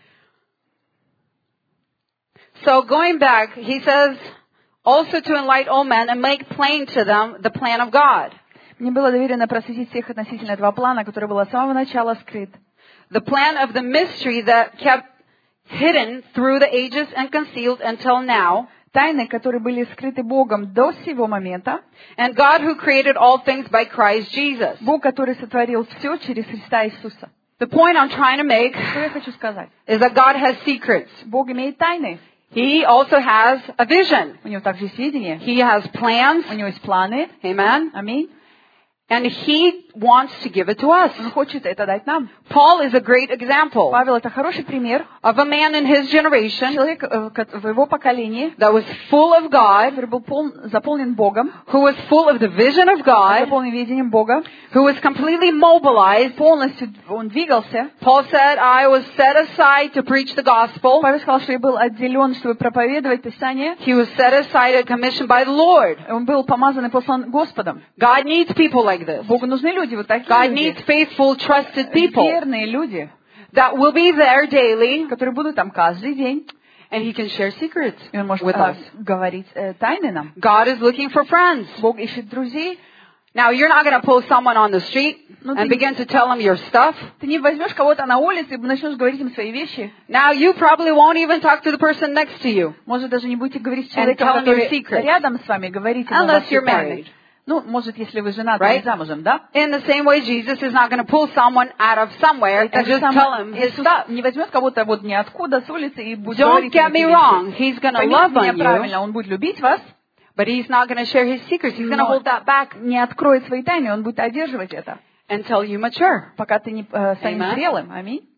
So going back, he says, also to enlighten all men and make plain to them the plan of God. Мне было доверено просветить всех относительно этого плана, который был с самого начала скрыт. The plan of the mystery that kept hidden through the ages and concealed until now. Тайны, которые были скрыты Богом до сего момента. And God who created all things by Christ Jesus. Бог, который сотворил все через Христа Иисуса. The point I'm trying to make Что я хочу сказать? is that God has secrets. Бог имеет тайны. He also has a vision. У него также есть видение. He has plans. У него есть планы. Amen. Аминь. And He wants to give it to us. Он хочет это дать нам. Paul is a great example Павел — это хороший пример. of a man in his generation Человек в его поколении, that was full of God, который был заполнен Богом, who was full of the vision of God, заполнен видением Бога, who was completely mobilized. полностью он двигался. Paul said, I was set aside to preach the gospel. Павел сказал, что я был отделен, чтобы проповедовать Писание. He was set aside and commissioned by the Lord. Он был помазан и послан Господом. God needs people like this. Богу нужны люди, вот такие God люди. needs faithful, trusted people Верные люди, that will be there daily, которые будут там каждый день. and He can share secrets И он может with us. говорить тайны нам. God is looking for friends. Бог ищет друзей. Now, you're not going to pull someone on the street and begin to tell them your stuff. Ты не возьмешь кого-то на улице и начнешь говорить им свои вещи. Now, you probably won't even talk to the person next to you, Может, даже не будете говорить с человеком, tell him your который secrets. рядом с вами, говорить ему unless ваши you're тайны. married. Ну, может, если вы женаты Right? или замужем, да? In the same way, Jesus is not going to pull someone out of somewhere and just tell him his Иисус stuff. не возьмет кого-то вот ниоткуда с улицы и будет Don't говорить get ему me эти wrong. вещи. He's going to Поймите love меня on you, правильно, он будет любить вас, but He's not going to share His secrets. He's going to но hold that back не откроет свои тайны, он будет одерживать это, until you mature. пока ты не станешь Amen. зрелым. Аминь.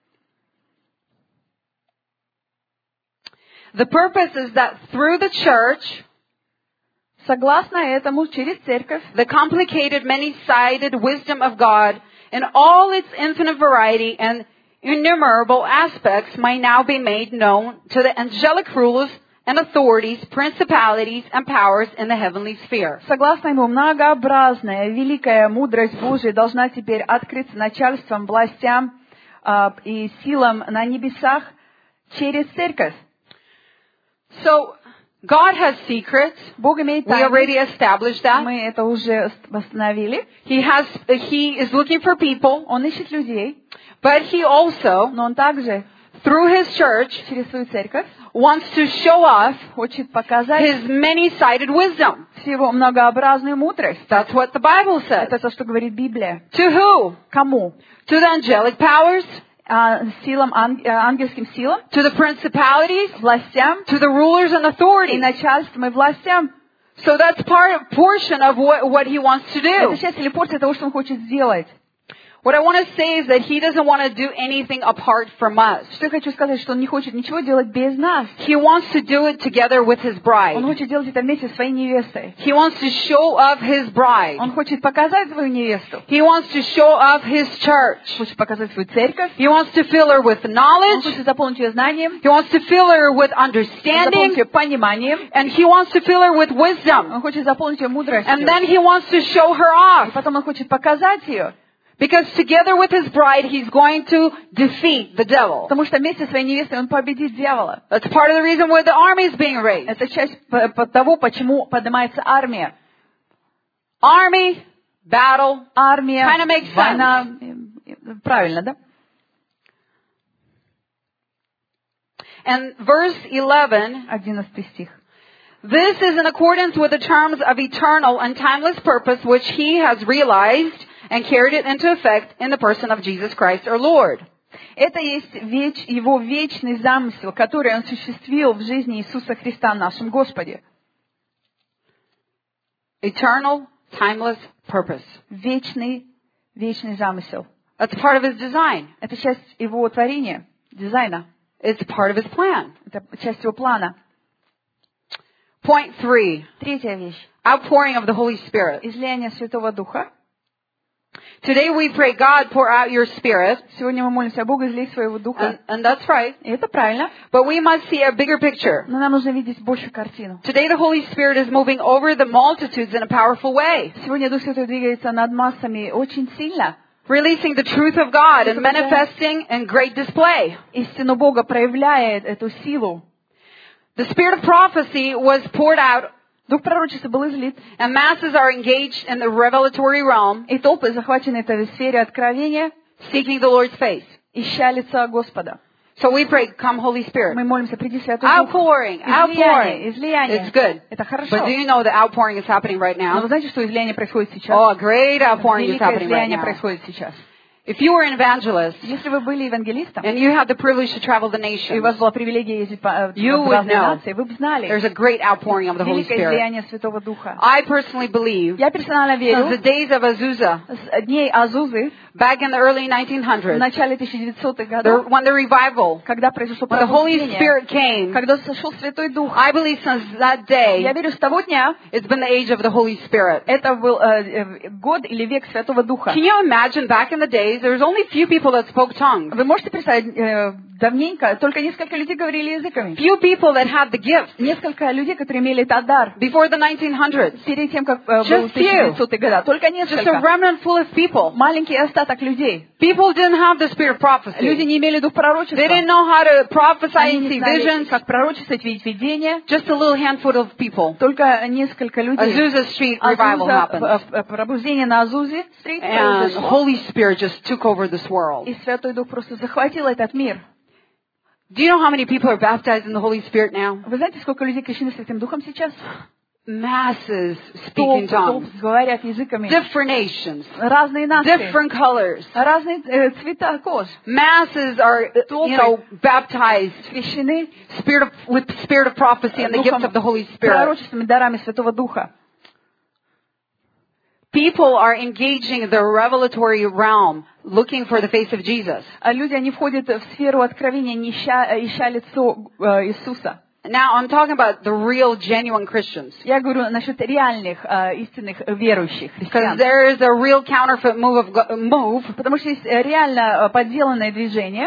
The purpose is that through the church, Согласно этому, через церковь, the complicated, many-sided wisdom of God in all its infinite variety and innumerable aspects might now be made known to the angelic rulers and authorities, principalities, and powers in the heavenly sphere. согласно ему, многообразная, великая мудрость Божия должна теперь открыться начальствам, властям и силам на небесах через церковь. So, God has secrets. Бог имеет We тайны. already established that. Мы это уже восстановили. He is looking for people, Он ищет людей, but He also, но Он также through His church, через свою церковь wants to show us хочет показать His many-sided wisdom. всего многообразную мудрость. That's what the Bible says. Это то, что говорит Библия. To who? Кому? To the angelic powers? Силам, ангельским силам, To the principalities? властям To the rulers and и authorities? начальствам и властям. So that's portion of what He wants to Это do. часть или порция того, что Он хочет сделать. What I want to say is that He doesn't want to do anything apart from us. Что я хочу сказать, что Он не хочет ничего делать без нас. He wants to do it together with His Он bride. хочет делать это вместе со своей невестой. He wants to show off His bride. Он хочет показать свою невесту. He wants to show off His church. Хочет показать свою церковь. He wants to fill her with Он knowledge. хочет заполнить ее знанием, He wants to fill her with заполнить understanding. ее пониманием. And He wants to fill her with Он wisdom. хочет заполнить ее мудростью. And then He wants to show her И off. потом Он хочет показать ее. Because together with His bride, He's going to defeat the devil. Потому что вместе со своей невестой Он победит дьявола. That's part of the reason why the army is being raised. Это часть того, почему поднимается армия. Army, battle. Армия, Kinda makes sense. война. Правильно, да? And verse 11, 11 стих. this is in accordance with the terms of eternal and timeless purpose which He has realized and carried it into effect in the person of Jesus Christ our Lord. Это есть Его вечный замысел, который Он осуществил в жизни Иисуса Христа, нашем Господе. Eternal, timeless purpose. Вечный замысел. That's part of His design. Это часть Его творения, дизайна. It's part of His plan. Это часть Его плана. Point 3. Третья вещь. Outpouring of the Holy Spirit. Излияние Святого Духа. Today we pray, God, pour out your Spirit. Сегодня мы молимся, Богу, излей своего Духа. And that's right. И это правильно. But we must see a bigger picture. Но нам нужно видеть большую картину. Today the Holy Spirit is moving over the multitudes in a powerful way. Сегодня Дух Святой двигается над массами очень сильно. Releasing the truth of God and manifesting in great display. Истину Бога проявляет эту силу. The spirit of prophecy was poured out, Дух пророчества был излит. and masses are engaged in the revelatory realm, И толпы захвачены в сфере откровения, seeking the Lord's face. ища лица Господа. So we pray, come Holy Spirit. Мы молимся, приди Святой Дух. Outpouring, outpouring. Излияние. It's good. Это хорошо. But do you know the outpouring is happening right Но вы now? знаете, что излияние происходит сейчас? Oh, a great outpouring is Великое happening right излияние now. происходит сейчас. If you were an evangelist Если вы были евангелистом, and you had the privilege to travel the и у вас nations, была привилегия ездить в You would разные know. нации, вы бы знали there's a great outpouring of the Holy великое Spirit. излияние Святого Духа. I personally believe Я персонально since the верю, days of Azusa, с дней Азузы, back in the early в 1900s, начале 1900-х годов, when the revival, когда произошло when the Holy пробуждение, Spirit came, когда сошел Святой Дух, I believe since that я day, верю, с того дня it's been the age of the Holy Spirit. это был год или век Святого Духа. Can you imagine back in the days, there was only few people that spoke tongues. Вы можете представить, давненько только несколько людей говорили языками. Few people that had the gift Несколько людей, которые имели этот дар. before the 1900s. Перед тем, как был Just few. 1900-е годы. Только Just a несколько. remnant full of people. Маленький остаток людей. People didn't have the spirit of prophecy. Люди не имели дух пророчества. They didn't know how to prophesy Они and не see знали, visions. как пророчествовать, видеть видения. Just a little handful of people. Только несколько людей. Azusa Street revival happened. Пробуждение на Азузе Стрит And the произошло. Holy Spirit just took over this world. И Святой Дух просто захватил этот мир. Do you know how many people are baptized in the Holy Spirit now? Вы знаете, сколько людей крещены Святым Духом сейчас? Masses speak in tongues. Говорят языками. Different nations. Разные нации. Different colors. Разные цвета кож. Masses are, baptized Крещены with spirit of prophecy and the gift of the Holy Spirit. пророчествами, дарами Святого Духа. People are engaging in the revelatory realm, looking for the face of Jesus. А люди, они входят в сферу откровения, ища лицо Иисуса. Now, I'm talking about the real, genuine Christians. Я говорю насчет реальных, истинных верующих Because христиан. there is a real counterfeit move. Потому что есть реально подделанное движение,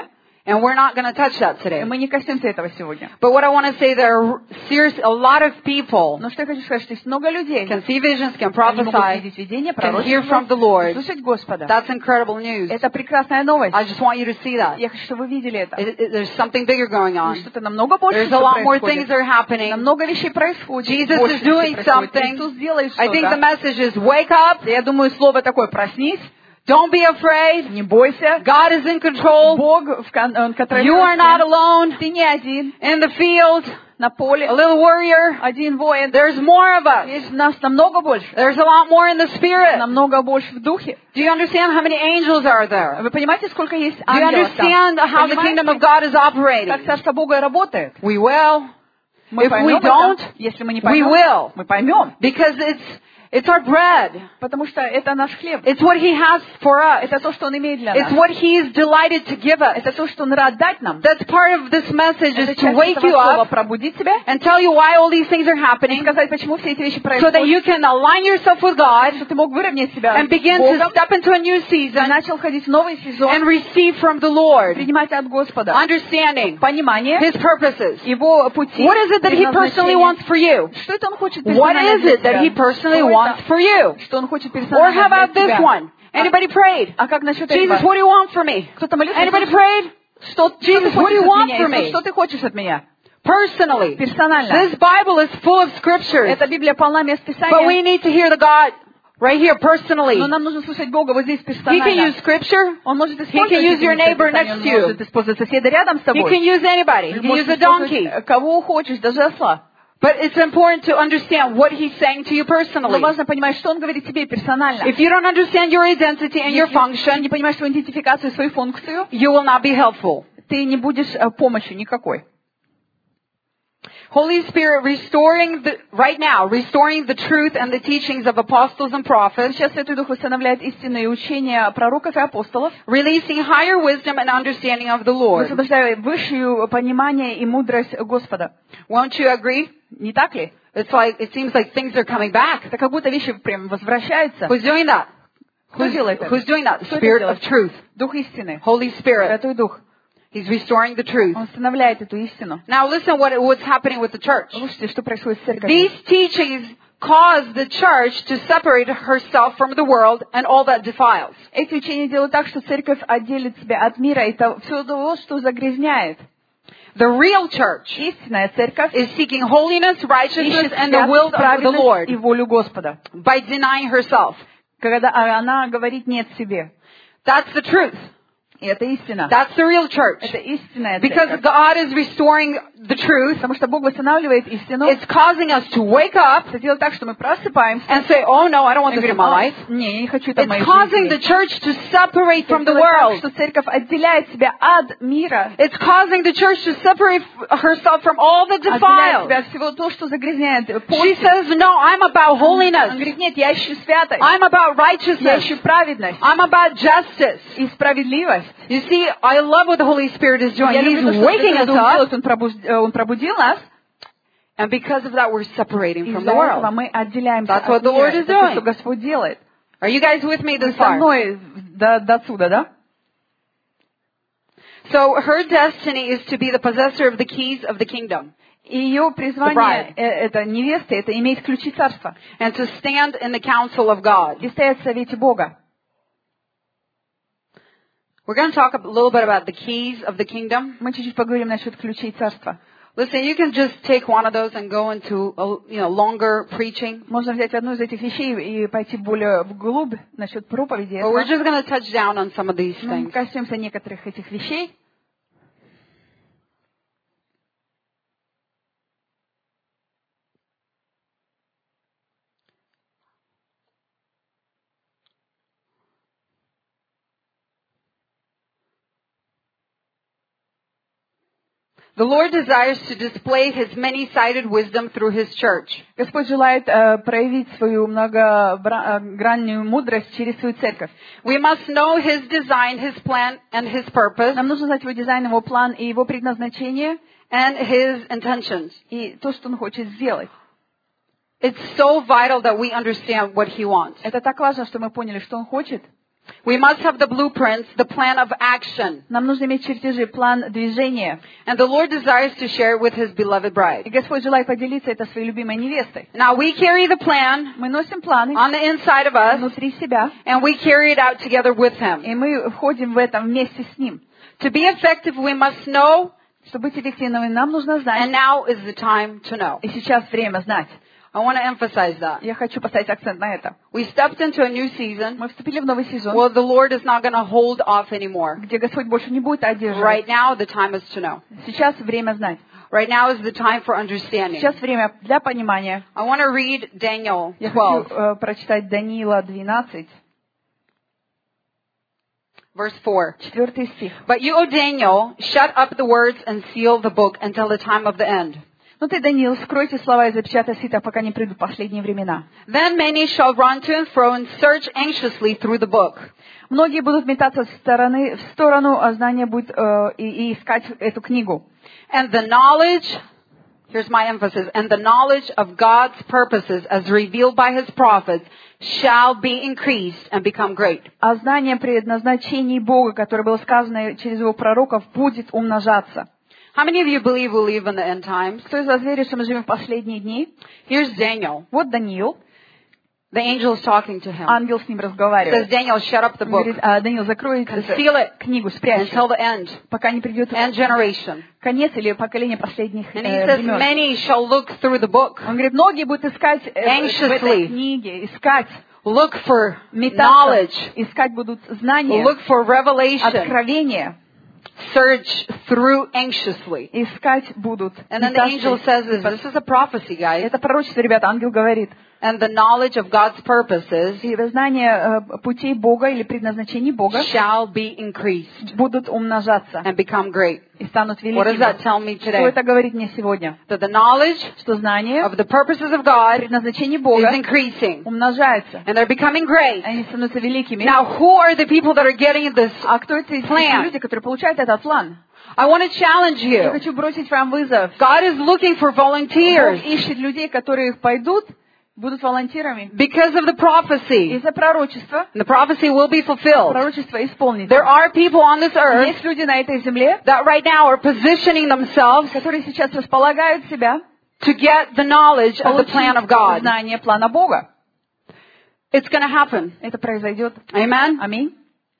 And we're not going to touch that И today. мы не коснемся этого сегодня. But what I want to say, there are a lot of people Но что я хочу сказать, что есть много людей, can see visions, can они могут prophesy, видеть видения, can hear from пророчества, the Lord. слушать Господа. That's incredible news. Это прекрасная новость. I just want you to see that. Я хочу, чтобы вы видели это. There's something bigger going И on. что-то намного больше There's a lot more происходит. things that are happening. Намного вещей происходит. Jesus больше is doing вещей происходит. something. Иисус делает I think the что-то. message is wake up, Я думаю, слово такое: проснись, don't be afraid, не бойся. God is in control, Бог в контроле. you are not alone, Ты не один. in the field, На поле a little warrior, один воин. there's more of us. Есть нас намного больше. There's a lot more in the spirit. Намного больше в духе. Do you understand how many angels are there? Вы понимаете, сколько есть Do you ангелов там? understand how the kingdom of God is Как operating? Царство Бога работает? We will, Мы If поймем we don't, это. Если мы не we поймем, will, мы поймем. because it's our bread. Потому что это наш хлеб. It's what He has for us. Это то, что Он имеет для It's нас. what He is delighted to give us. Это то, что Он рад дать нам. That's part of this message, Это is to часть wake этого you слова: up пробудить тебя and tell you why all these things are и happening, сказать, почему все эти вещи so происходят, that you can align yourself with God что ты мог выровнять себя and с begin to Богом step into a new и season начал ходить в новый сезон, and receive from the Lord принимать от Господа understanding понимание His purposes. Его пути, What is it that He personally предназначения. wants for you? Что это Он хочет What персонально is для it that тебя? He personally Что wants это? for you? Что Он хочет Or персонально how для about this тебя? one? Anybody prayed? А как насчет Jesus, этого? what do you want from me? Кто-то молился? Anybody prayed? Что ты Jesus, what do хочешь you от want меня? from me? Иисус, что ты хочешь от меня? Personally. Персонально. This Bible is full of scriptures, Эта Библия полна мест but Писания, we need to hear the God right here personally. но нам нужно слушать Бога вот здесь He can персонально. use scripture. Он может He использовать can use эти your места neighbor Писания, next он to you. может использовать соседа рядом с He тобой. can use anybody. He Ты can можешь use a donkey. использовать кого хочешь, даже осла. But it's important to understand what He's saying to you Но personally. важно понимать, что Он говорит тебе персонально. If you don't understand your identity and your Если ты function, не понимаешь свою идентификацию, свою функцию, you will not be helpful. ты не будешь помощью никакой. Holy Spirit restoring the truth and the teachings of apostles and prophets, Сейчас Святой Дух восстанавливает истинные учения пророков и апостолов, releasing higher wisdom and understanding of the Lord. высвобождая высшее понимание и мудрость Господа. Won't you agree? Не так ли? It seems like things are coming back. Это как будто вещи прям возвращаются. Who's doing that? Кто делает это? Who's doing that? The Кто это Spirit делает? of truth. Дух истины. Holy Spirit. Святой Дух. He's restoring the truth. Он восстанавливает эту истину. Now listen what's happening with the church. Слушайте, что происходит с церковью. These teachings cause the church to separate herself from the world and all that defiles. Эти учения делают так, что церковь отделит себя от мира и все того, что загрязняет. The real church Истинная церковь is seeking holiness, righteousness, ищет and the will of the праведность Lord и волю Господа. by denying herself. Когда она говорит «нет» себе. That's the truth. И это истина. That's the real church. Это истинная Because церковь. God is restoring the truth, Потому что Бог восстанавливает истину. it's causing us to wake up Это делает так, что мы просыпаемся. and say, oh no, I don't want И this in говорим: my life. не, я не хочу это в It's моей causing the жизни. church to separate from the Это делает так, world. что церковь отделяет себя от мира. It's causing the church to separate herself from all that Отделяет defiles. себя от всего то, что загрязняет. She портит. says, no, I'm about Он holiness. говорит: нет, я ищу святость. I'm about Я righteousness. ищу праведность I'm about justice. и справедливость. You see, I love what the Holy Spirit is doing. Я люблю то, He's что waking Святой us Дух up, делает. Он пробудил нас. and because of that, we're separating from Из-за the этого world. мы отделяемся That's what от the мира. Lord is Это то, doing. что Господь делает. Are you guys with me Вы this со far? мной до отсюда, да? So her destiny is to be the possessor of the keys of the kingdom И ее The призвание bride. это невеста, это иметь ключи царства and to stand in the counsel of God. и стоять в совете Бога. We're going to talk a little bit about the keys of the kingdom. Мы чуть-чуть поговорим насчет ключей царства. Listen, you can just take one of those and go into longer preaching. Можно взять одну из этих вещей и пойти более вглубь насчет проповеди. But we're just going to touch down on some of these Мы things. коснемся некоторых этих вещей. The Lord desires to display His many-sided wisdom through His church. Господь желает проявить свою многогранную мудрость через свою церковь. We must know His design, His plan, and His purpose, Нам нужно знать его дизайн, его план и его предназначение, and His intentions. и то, что он хочет сделать. It's so vital that we understand what He wants. Это так важно, что мы поняли, что он хочет. We must have the blueprints, the plan of action. Нам нужно иметь чертежи, план движения. And the Lord desires to share it with His beloved И bride. Господь желает поделиться это своей любимой невестой. Now we carry the plan Мы носим планы on the inside of us, внутри себя, and we carry it out together with Him. и мы входим в это вместе с Ним. To be effective, we must know, Чтобы быть эффективными, нам нужно знать. and now is the time to know. И сейчас время знать. I want to emphasize that. Я хочу поставить акцент на это. We stepped into a new season Мы вступили в новый сезон, where the Lord is not going to hold off anymore. где Господь больше не будет одерживать. Right now, the time is to know. Сейчас время знать. Right now is the time for understanding. Сейчас время для понимания. I want to read Daniel Я 12, хочу прочитать Даниила 12, verse 4. 4 стих. But you, O Daniel, shut up the words and seal the book until the time of the end. Ну ты, Даниил, скройте слова и запечатай свиток, пока не придут последние времена. Then many shall run to and fro and search anxiously through the book. Многие будут метаться в сторону, а знание будет и искать эту книгу. And the knowledge, here's my emphasis, and the knowledge of God's purposes as revealed by His prophets shall be increased and become great. А знание предназначений Бога, которое было сказано через Его пророков, будет умножаться. How many of you believe we live in the end times? Кто из вас верит, что мы живем в последние дни? Here's Daniel. Вот Даниил, The angel is talking to him. ангел с ним Says, разговаривает. Daniel, shut up the Он book. говорит, Даниил, закрой Conceal it книгу, спрячь, until the end. пока не придет End generation. конец или поколение последних And he says, времен. many shall look through the book. Он говорит, многие будут искать в Anxiously. этой книге, искать, Look for метаться, knowledge. искать будут знания, Look for revelation. откровения, Search through anxiously. искать будут. And then the angel says this is a prophecy, guys. Это пророчество, ребята, ангел говорит. And the knowledge of God's purposes И знания путей Бога или предназначений Бога shall be increased будут умножаться and become great. и станут What does великими. that tell me Что today? это говорит мне сегодня? That the knowledge Что знание of the purposes of God предназначений is Бога increasing. умножается. And they're becoming great. Они становятся великими. Now, who are the people that are getting this? А кто эти Plan. люди, которые получают этот план? I want to challenge Я you. хочу бросить вам вызов. God is looking for Бог volunteers ищет людей, которые пойдут, будут волонтерами. because of the prophecy. Из-за пророчества, And the prophecy will be fulfilled. пророчество исполнится. There are people on this earth Есть люди на этой земле, that right now are positioning themselves которые сейчас располагают себя to get the knowledge of the plan of получить God. знание плана Бога. It's going to happen. Это произойдет. Amen? Аминь.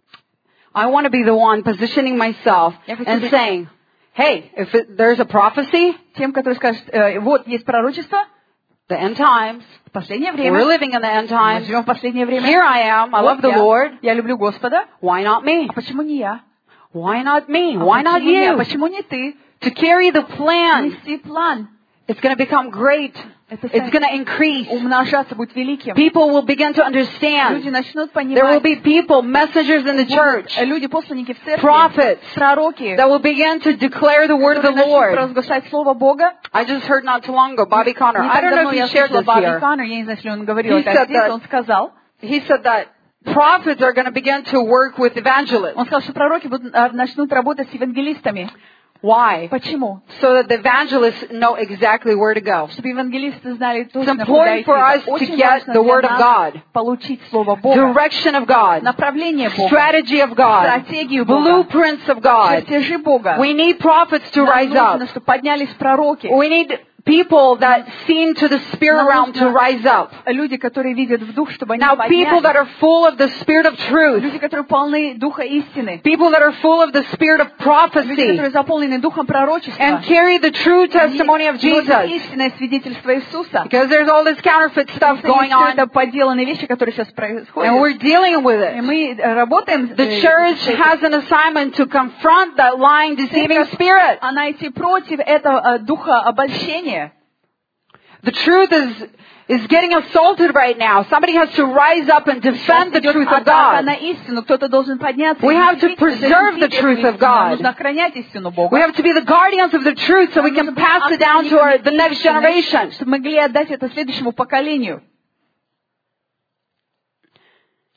I want to be the one positioning myself Я хочу and быть saying, hey, if there's a prophecy, тем, которые скажут, вот есть пророчество, the end times, в последнее we're время, living in the end мы times, живем в последнее время. here I am, I love Вот the Lord, я люблю Господа. why not me? А почему не я? Why not me? А Why not почему не я? you? Почему не ты? To carry the plan, Нести план. it's going to become great. Это It's going to increase. умножаться, будет великим. People will begin to Люди understand. начнут There will понимать. be people, messengers in the church, Люди, посланники в церкви, prophets, пророки, that will begin to declare the word of the которые начнут Lord. провозглашать Слово Бога. I just heard not too long ago, Bobby Connor. Не I так don't know давно if я he shared слышала this Бобби here. Коннор, я не знаю, если он говорил He это said здесь, that- он сказал, He said that prophets are going to begin to work with evangelists. он сказал, что пророки начнут работать с евангелистами. Why? Почему? So that the evangelists know exactly where to go. Чтобы евангелисты знали It's точно, куда important идти. for us to Очень get важно the для word of нас God, получить Слово Бога, direction of God, направление Бога, strategy of God, стратегию Бога, blueprints of God. чертежи Бога. We need prophets to Нам rise нужно, up. чтобы поднялись пророки. We need people that seem to the spirit realm to rise up. Люди, которые видят в дух, чтобы они Now, people that поднялись. are full of the spirit of truth, Люди, которые полны духа истины. people that are full of the spirit of Люди, prophecy, которые заполнены духом пророчества. and carry the true testimony of Вот Jesus. истинное свидетельство Иисуса. Because there's all this counterfeit stuff going on, Это подделанные вещи, которые сейчас and происходят. we're dealing with И it. мы работаем The church has an assignment to confront that lying, deceiving spirit. а найти против этого духа обольщения. The truth is getting assaulted right now. Somebody has to rise up and defend the truth of Атака God. на истину, кто-то должен подняться. We и have to защитить preserve the эту truth of истину. God. Нужно охранять истину Бога. We have to be the guardians of the truth so we can pass it down to the next generation. Чтобы могли отдать это следующему поколению.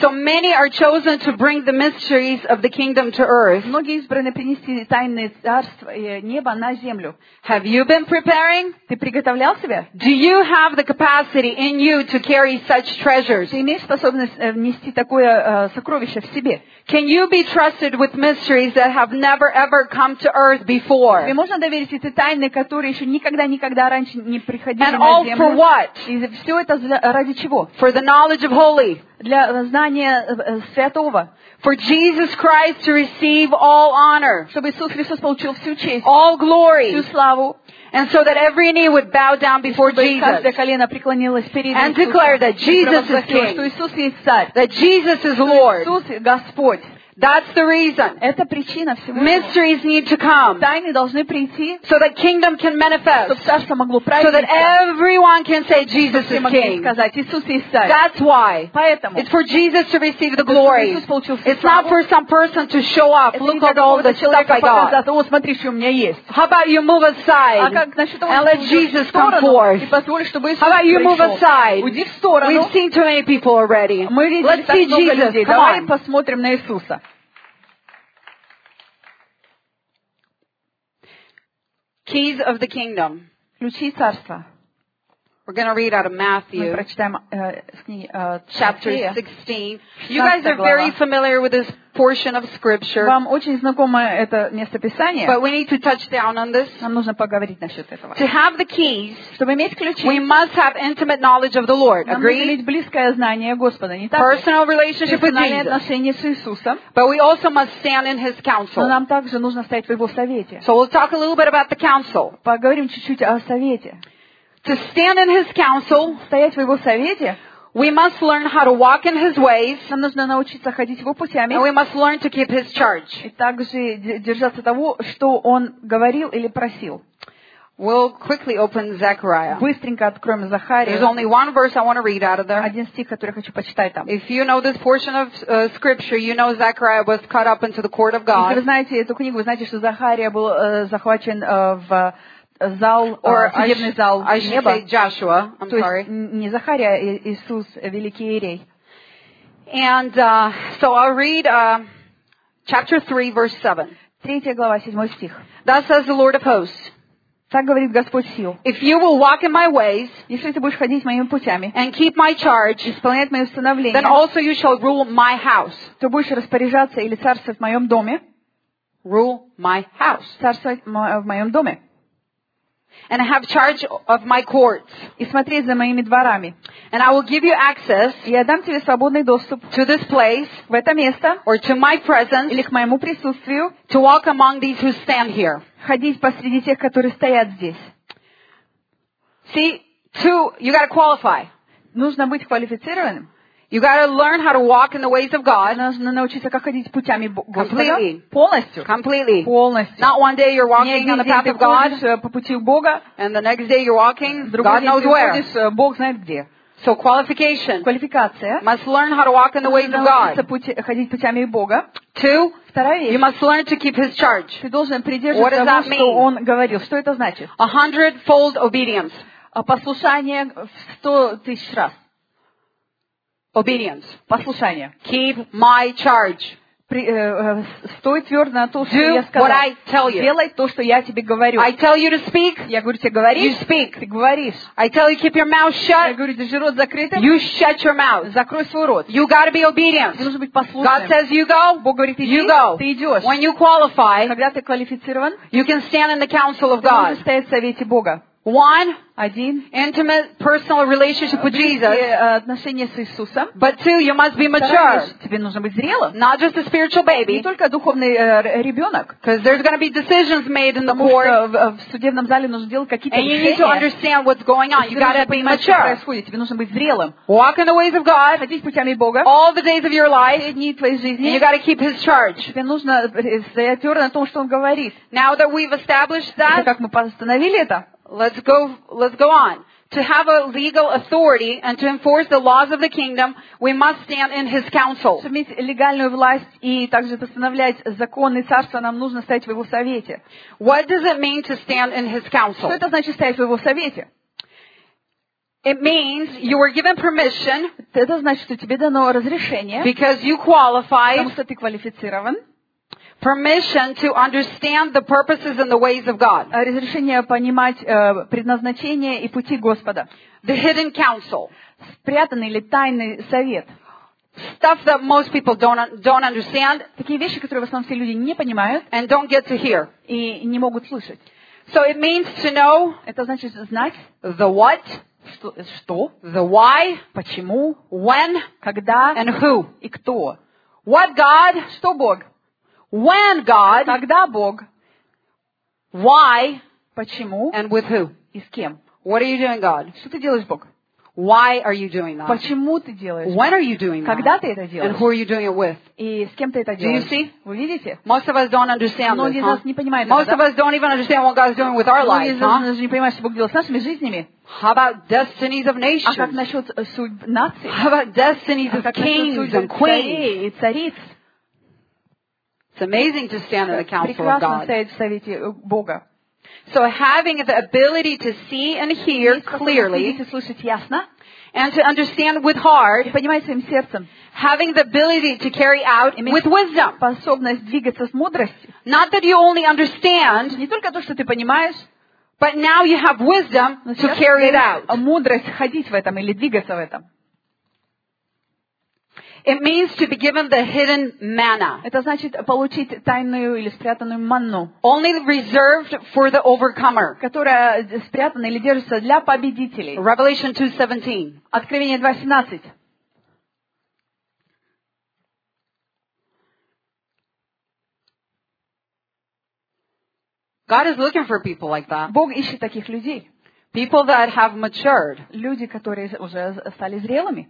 So many are chosen to bring the mysteries of the kingdom to earth. Многие избраны принести тайны царства неба на землю. Have you been preparing? Ты приготовлял себя? Do you have the capacity in you to carry such treasures? Ты имеешь способность внести такое сокровище в себе? Can you be trusted with mysteries that have never ever come to earth before? Тебе можно доверить эти тайны, которые еще никогда раньше не приходили And на all землю? for what? И все это ради чего? For the knowledge of holy. Для знания святого. For Jesus Christ to receive all honor, Чтобы Иисус Христос получил всю честь, all всю glory, славу. and so that every knee would bow down before Чтобы каждое Jesus, колено преклонилось перед and Иисусом. declare that Jesus is Провозгласило, King, что Иисус есть царь. that Jesus is Что Lord. Иисус Господь. That's the reason. Это причина всего этого. Mysteries need to come Тайны должны прийти, so that kingdom can чтобы manifest, царство могло so that проявиться. everyone can say Jesus Все is могли King. сказать, Иисус есть царь. That's why. Поэтому It's for Jesus to receive the чтобы glory. Иисус получил всю It's not славу. for some person to show off. Это Look не для at all the какого-то stuff человека I got. показать, о, смотри, что у меня есть. How about you move А aside как насчет того, and что let ты уйдешь Jesus в come сторону forth? и позволишь, чтобы Иисус How about you move пришел? aside? Уйди в сторону. We've seen too many people already. Мы видели Let's так see много Jesus. людей. Come Давай on. посмотрим на Иисуса. Keys of the kingdom. Ключи царства. We're going to read out of Мы Matthew прочитаем с книги chapter Матфея. 16. You guys are very familiar with this portion of scripture, Вам очень знакомо это местописание, but we need to touch down on this. нам нужно поговорить насчет этого. To have the keys, Чтобы иметь ключи, we must have intimate knowledge of the Lord. нам нужно Agree? иметь близкое знание Господа, не так ли? Personal relationship with Персональные Jesus. отношения с Иисусом, But we also must stand in His но counsel. нам также нужно стоять в Его совете. So we'll talk a little bit about the counsel. Поговорим чуть-чуть о совете. To stand in His counsel, Стоять в Его совете, we must learn how to walk in His ways, нам нужно научиться ходить Его путями, and we must learn to keep His charge. и также держаться того, что Он говорил или просил. We'll quickly open Zechariah. Быстренько откроем There's Захарию. only one verse I want to read out of there. Один стих, который хочу почитать там. If you know this portion of scripture, you know Zechariah was caught up into the court of Если вы God. знаете эту книгу, вы знаете, что Захария был захвачен в зал, Or судебный зал I should неба. say Joshua. I'm То есть sorry. не Захария, а Иисус, великий иерей. And so I'll read chapter 3, verse 7. 3 глава, 7 стих. Thus says the Lord of hosts, Так говорит Господь сил. if you will walk in my ways Если ты будешь ходить моими путями, and keep my charge, исполнять мои then установления, also you shall rule my house. то будешь распоряжаться или царствовать в моем доме, Rule my house. царствовать в моем доме, And have charge of my courts. и смотреть за моими дворами. And I will give you access И я дам тебе свободный доступ to this place в это место or to my presence или к моему присутствию, to walk among these who stand here. ходить посреди тех, которые стоят здесь. See, you got to qualify. Нужно быть квалифицированным. You got to learn how to walk in the ways of God Нужно научиться, как ходить путями Господа. Completely. Полностью. completely. Полностью. Not one day you're Не walking on один the день path ты of God, ходишь по пути Бога, and the next day you're walking другой God день knows ты where. ходишь, Бог знает где. So qualification. Квалификация. Must learn how to walk in the ways Нужно of научиться God. ходить путями Бога. 2, Вторая you вещь. must learn to keep His charge. Ты должен What придерживаться does того, that что mean? Он говорил. Что это значит? 100-fold obedience. Послушание в 100 тысяч раз. Obedience. Послушание. Keep my charge. Стой твердо на то, что Do я сказал. what I tell you. Делай то, что я тебе говорю. I tell you to speak, Я говорю тебе you говоришь, speak. ты говоришь. I tell you keep your mouth Я shut, говорю, держи рот закрытым, you shut your mouth. закрой свой рот. You got to be Ты obedient. должен быть God послушным. says you go, Бог говорит, иди, you go. ты идешь. When you qualify, Когда ты квалифицирован, you can stand in the counsel of ты можешь God. стоять в совете Бога. 1, Один, intimate personal relationship with Jesus. близкие отношения с Иисусом. But 2, you must be Вторая mature. вещь, тебе нужно быть зрелым. Not just a spiritual Не baby. только духовный ребенок. Because there's going to be decisions made in the Потому court. что в судебном зале нужно делать какие-то And you need to решения. understand what's going on. You Тебе got нужно to be понимать, что mature. происходит. Тебе нужно быть зрелым. Walk in the ways of God Ходить путями Бога. all the days of your life. Все дни твоей And you жизни. got to keep His charge. Тебе нужно стоять твердо на том, что Он говорит. Now that we've established Это that, как мы постановили это. let's go on. To have a legal authority and to enforce the laws of the kingdom, we must stand in His counsel. Чтобы иметь легальную власть и также постановлять законы царства, нам нужно стоять в Его совете. What does it mean to stand in His Что counsel? это значит стоять в Его совете? It means you were given permission Это значит, что тебе дано разрешение, because you потому qualified, что ты квалифицирован, permission to understand the purposes and the ways of God. разрешение понимать предназначение и пути Господа. The hidden counsel. Спрятанный или тайный совет. Stuff that most people don't understand Такие вещи, которые в основном все люди не понимают and don't get to hear. и не могут слышать. So it means to know Это значит знать, the what, что, the why, почему, when, когда and who. и кто. What God, Что Бог? when God, Когда Бог? why, Почему and with who. и с кем? What are you doing, God? Что ты делаешь, Бог? Why are you doing that? Почему ты делаешь? When are you doing Когда that? ты это And делаешь? who are you doing it with? И с кем ты это Do you делаешь? see? Вы видите? Most of us don't understand Многие this, из huh? нас не понимают Most этого, of us don't even understand what God's doing with our Многие lives, из нас huh? даже не понимают, что Бог делает с нашими жизнями. How about destinies of А как nations? насчет судьб наций? How about destinies А of как насчет kings судьб and queens? царей и цариц? It's amazing to stand in the counsel of Прекрасно God. стоять в совете Бога. So having the ability to see and hear Есть способность clearly видеть и слышать ясно and to understand with и heart, понимать своим сердцем. having the ability to carry out with wisdom. Способность двигаться с мудростью. Not that you only understand, Не только то, что ты понимаешь, but now you have wisdom но to сейчас carry it есть out. мудрость ходить в этом или двигаться в этом. It means to be given the hidden manna, Это значит получить тайную или спрятанную манну, only reserved for the overcomer. которая спрятана или держится для победителей. Revelation 2:17. Откровение 2:17. God is looking for people like that. Бог ищет таких людей. People that have matured. Люди, которые уже стали зрелыми.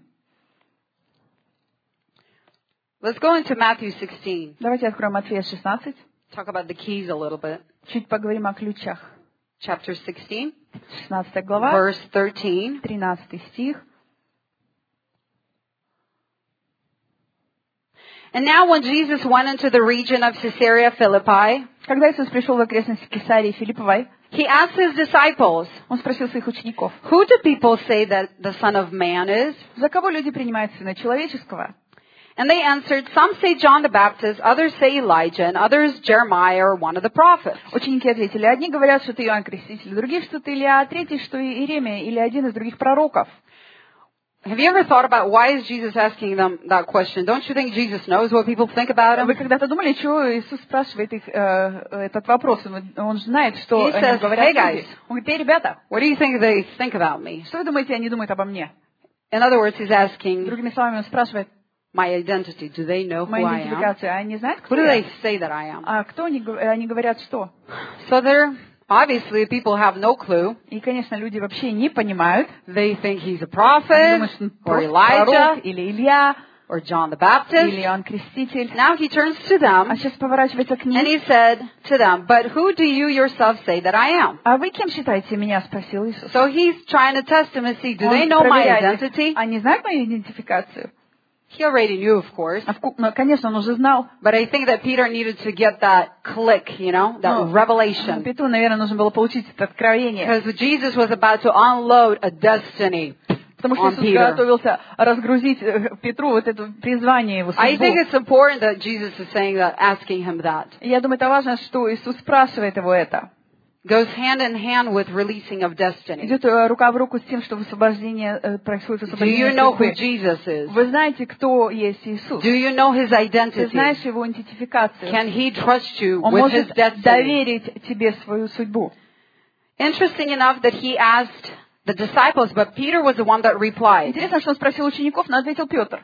Let's go into Matthew 16. Давайте откроем Матфея 16. Talk about the keys a little bit. Чуть поговорим о ключах. Chapter 16, 16 глава, verse 13. 13 стих. And now when Jesus went into the region of Caesarea Philippi, Когда Иисус пришел в окрестности Кесарии Филипповой, he asked his disciples, он спросил своих учеников: "Who do people say that the Son of Man is?" за кого люди принимают Сына Человеческого? And they answered, "Some say John the Baptist, others say Elijah, and others Jeremiah or one of the prophets." Ученики ответили: одни говорят, что ты Иоанн Креститель, другие, что ты Илия, а третьи, что Иеремия или один из других пророков. Have you ever thought about why is Jesus asking them that question? Don't you think Jesus knows what people think about Вы him? когда-то думали, чего Иисус спрашивает их этот вопрос? Он же знает, что He они says, говорят "Hey, guys." люди. Он говорит: эй, ребята, What do you think they think about me? что вы думаете, они думают обо мне? In other words, he's asking Другими словами, он спрашивает my identity. Do they know who мою I am? идентификацию. А они знают, кто Who do я? they say that I am? А кто они говорят, что? So there, obviously, people have no clue. И, конечно, люди вообще не понимают. They think he's a Они prophet, думают, что он or просто пророк, Elijah, или Илья, or John the или Baptist. Иоанн Креститель. Now he turns to А them, сейчас поворачивается к and ним. he said to them, "But who do you yourself say that I am?" А вы кем считаете меня? Спросил Иисус. So he's trying to test them and see, do they Он know my проверяет, identity? они знают мою идентификацию? He already knew, of course. Ну, конечно, он уже знал. But I think that Peter needed to get that click, you know, that Ну, revelation. Петру, наверное, нужно было получить это откровение. Because Jesus was about to unload a destiny Потому что on Иисус Peter. готовился разгрузить Петру вот это призвание его I think судьбу. it's important that Jesus is saying that, asking him that. И я думаю, это важно, что Иисус спрашивает его это. Goes hand in hand with releasing of destiny. Идет рука в руку с тем, что высвобождение, происходит Do you освобождение know who судьбы. Jesus is? Вы знаете, кто есть Иисус? Do you know his Ты identity? знаешь его идентификацию. Can he trust you Он with his может destiny? доверить тебе свою судьбу. Interesting enough that he asked the disciples, but Peter was the one that replied. Интересно, что он спросил учеников, но ответил Петр.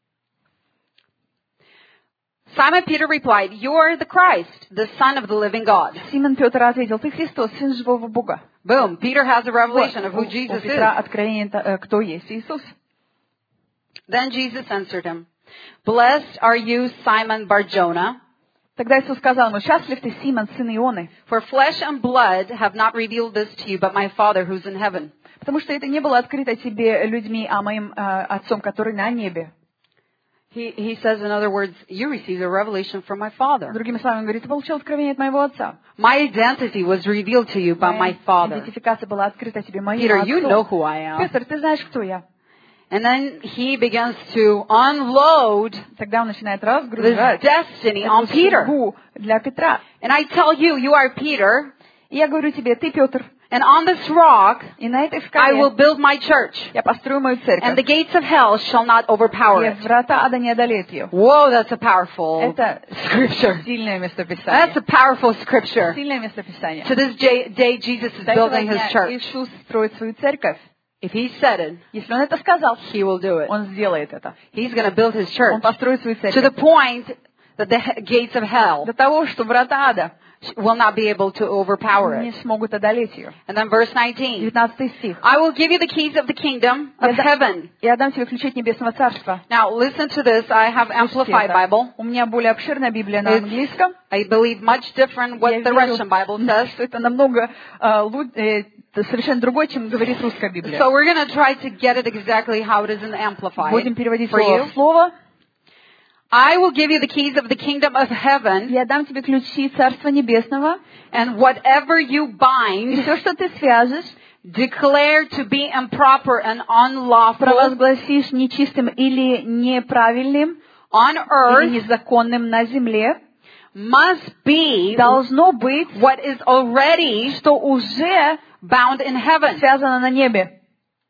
Simon Peter replied, "You are the Christ, the Son of the living God." Симон Петр ответил: ты Христос, Сын живого Бога. Boom. Peter has a revelation of Вот, who у Jesus Петра is. откровение, кто есть Иисус. Then Jesus answered him, "Blessed are you, Simon Bar-Jonah, Тогда Иисус сказал ему: счастлив ты, Симон, сын Ионы, for flesh and blood have not revealed this to you, but my Father who's in heaven." потому что это не было открыто тебе людьми, а моим Отцом, который на небе. He says, in other words, you received a revelation from my Father. Другими словами, он говорит, ты получил откровение от моего отца. My identity was revealed to you by my Father. Идентификация была открыта тебе моим Peter, you know отцом. who I am. Петр, ты знаешь, кто я. And then he begins to unload Тогда он начинает this разгружать destiny on эту Peter. судьбу для Петра. And I tell you, you are Peter, И я говорю тебе, ты Петр, and on this rock и на этой I will скале build my church, я построю мою and церковь, the gates of hell shall not overpower и it. врата ада не одолеют ее. Whoa, that's a powerful Это scripture. сильное That's местописание. a powerful scripture. Сильное местописание. To this day, Jesus is До этого building his дня church. Иисус строит свою церковь. If he said it, Если он это сказал, he will do it. он сделает это. He's going to build his Он church построит свою to the церковь. point that the gates of hell До того, что врата ада will not be able to overpower не it. смогут одолеть ее. And then verse 19. 19 стих. I will give you the keys of the kingdom of heaven. Я дам тебе ключи от небесного царства. Now listen to this. I have Amplified Bible. У меня более обширная Библия на английском. I believe much different what Я the верю, Russian Bible says. что это намного совершенно другое, чем говорит русская Библия. So we're going to try to get it exactly how it is in the Amplified Будем переводить for слово you. в слово. I will give you the keys of the kingdom of heaven, Я дам тебе ключи Царства Небесного. and whatever you И bind, все, что ты свяжешь, declare to be improper and unlawful провозгласишь нечистым или неправильным, on или earth незаконным на земле, must be должно быть, what is already что уже bound in heaven. связано на небе.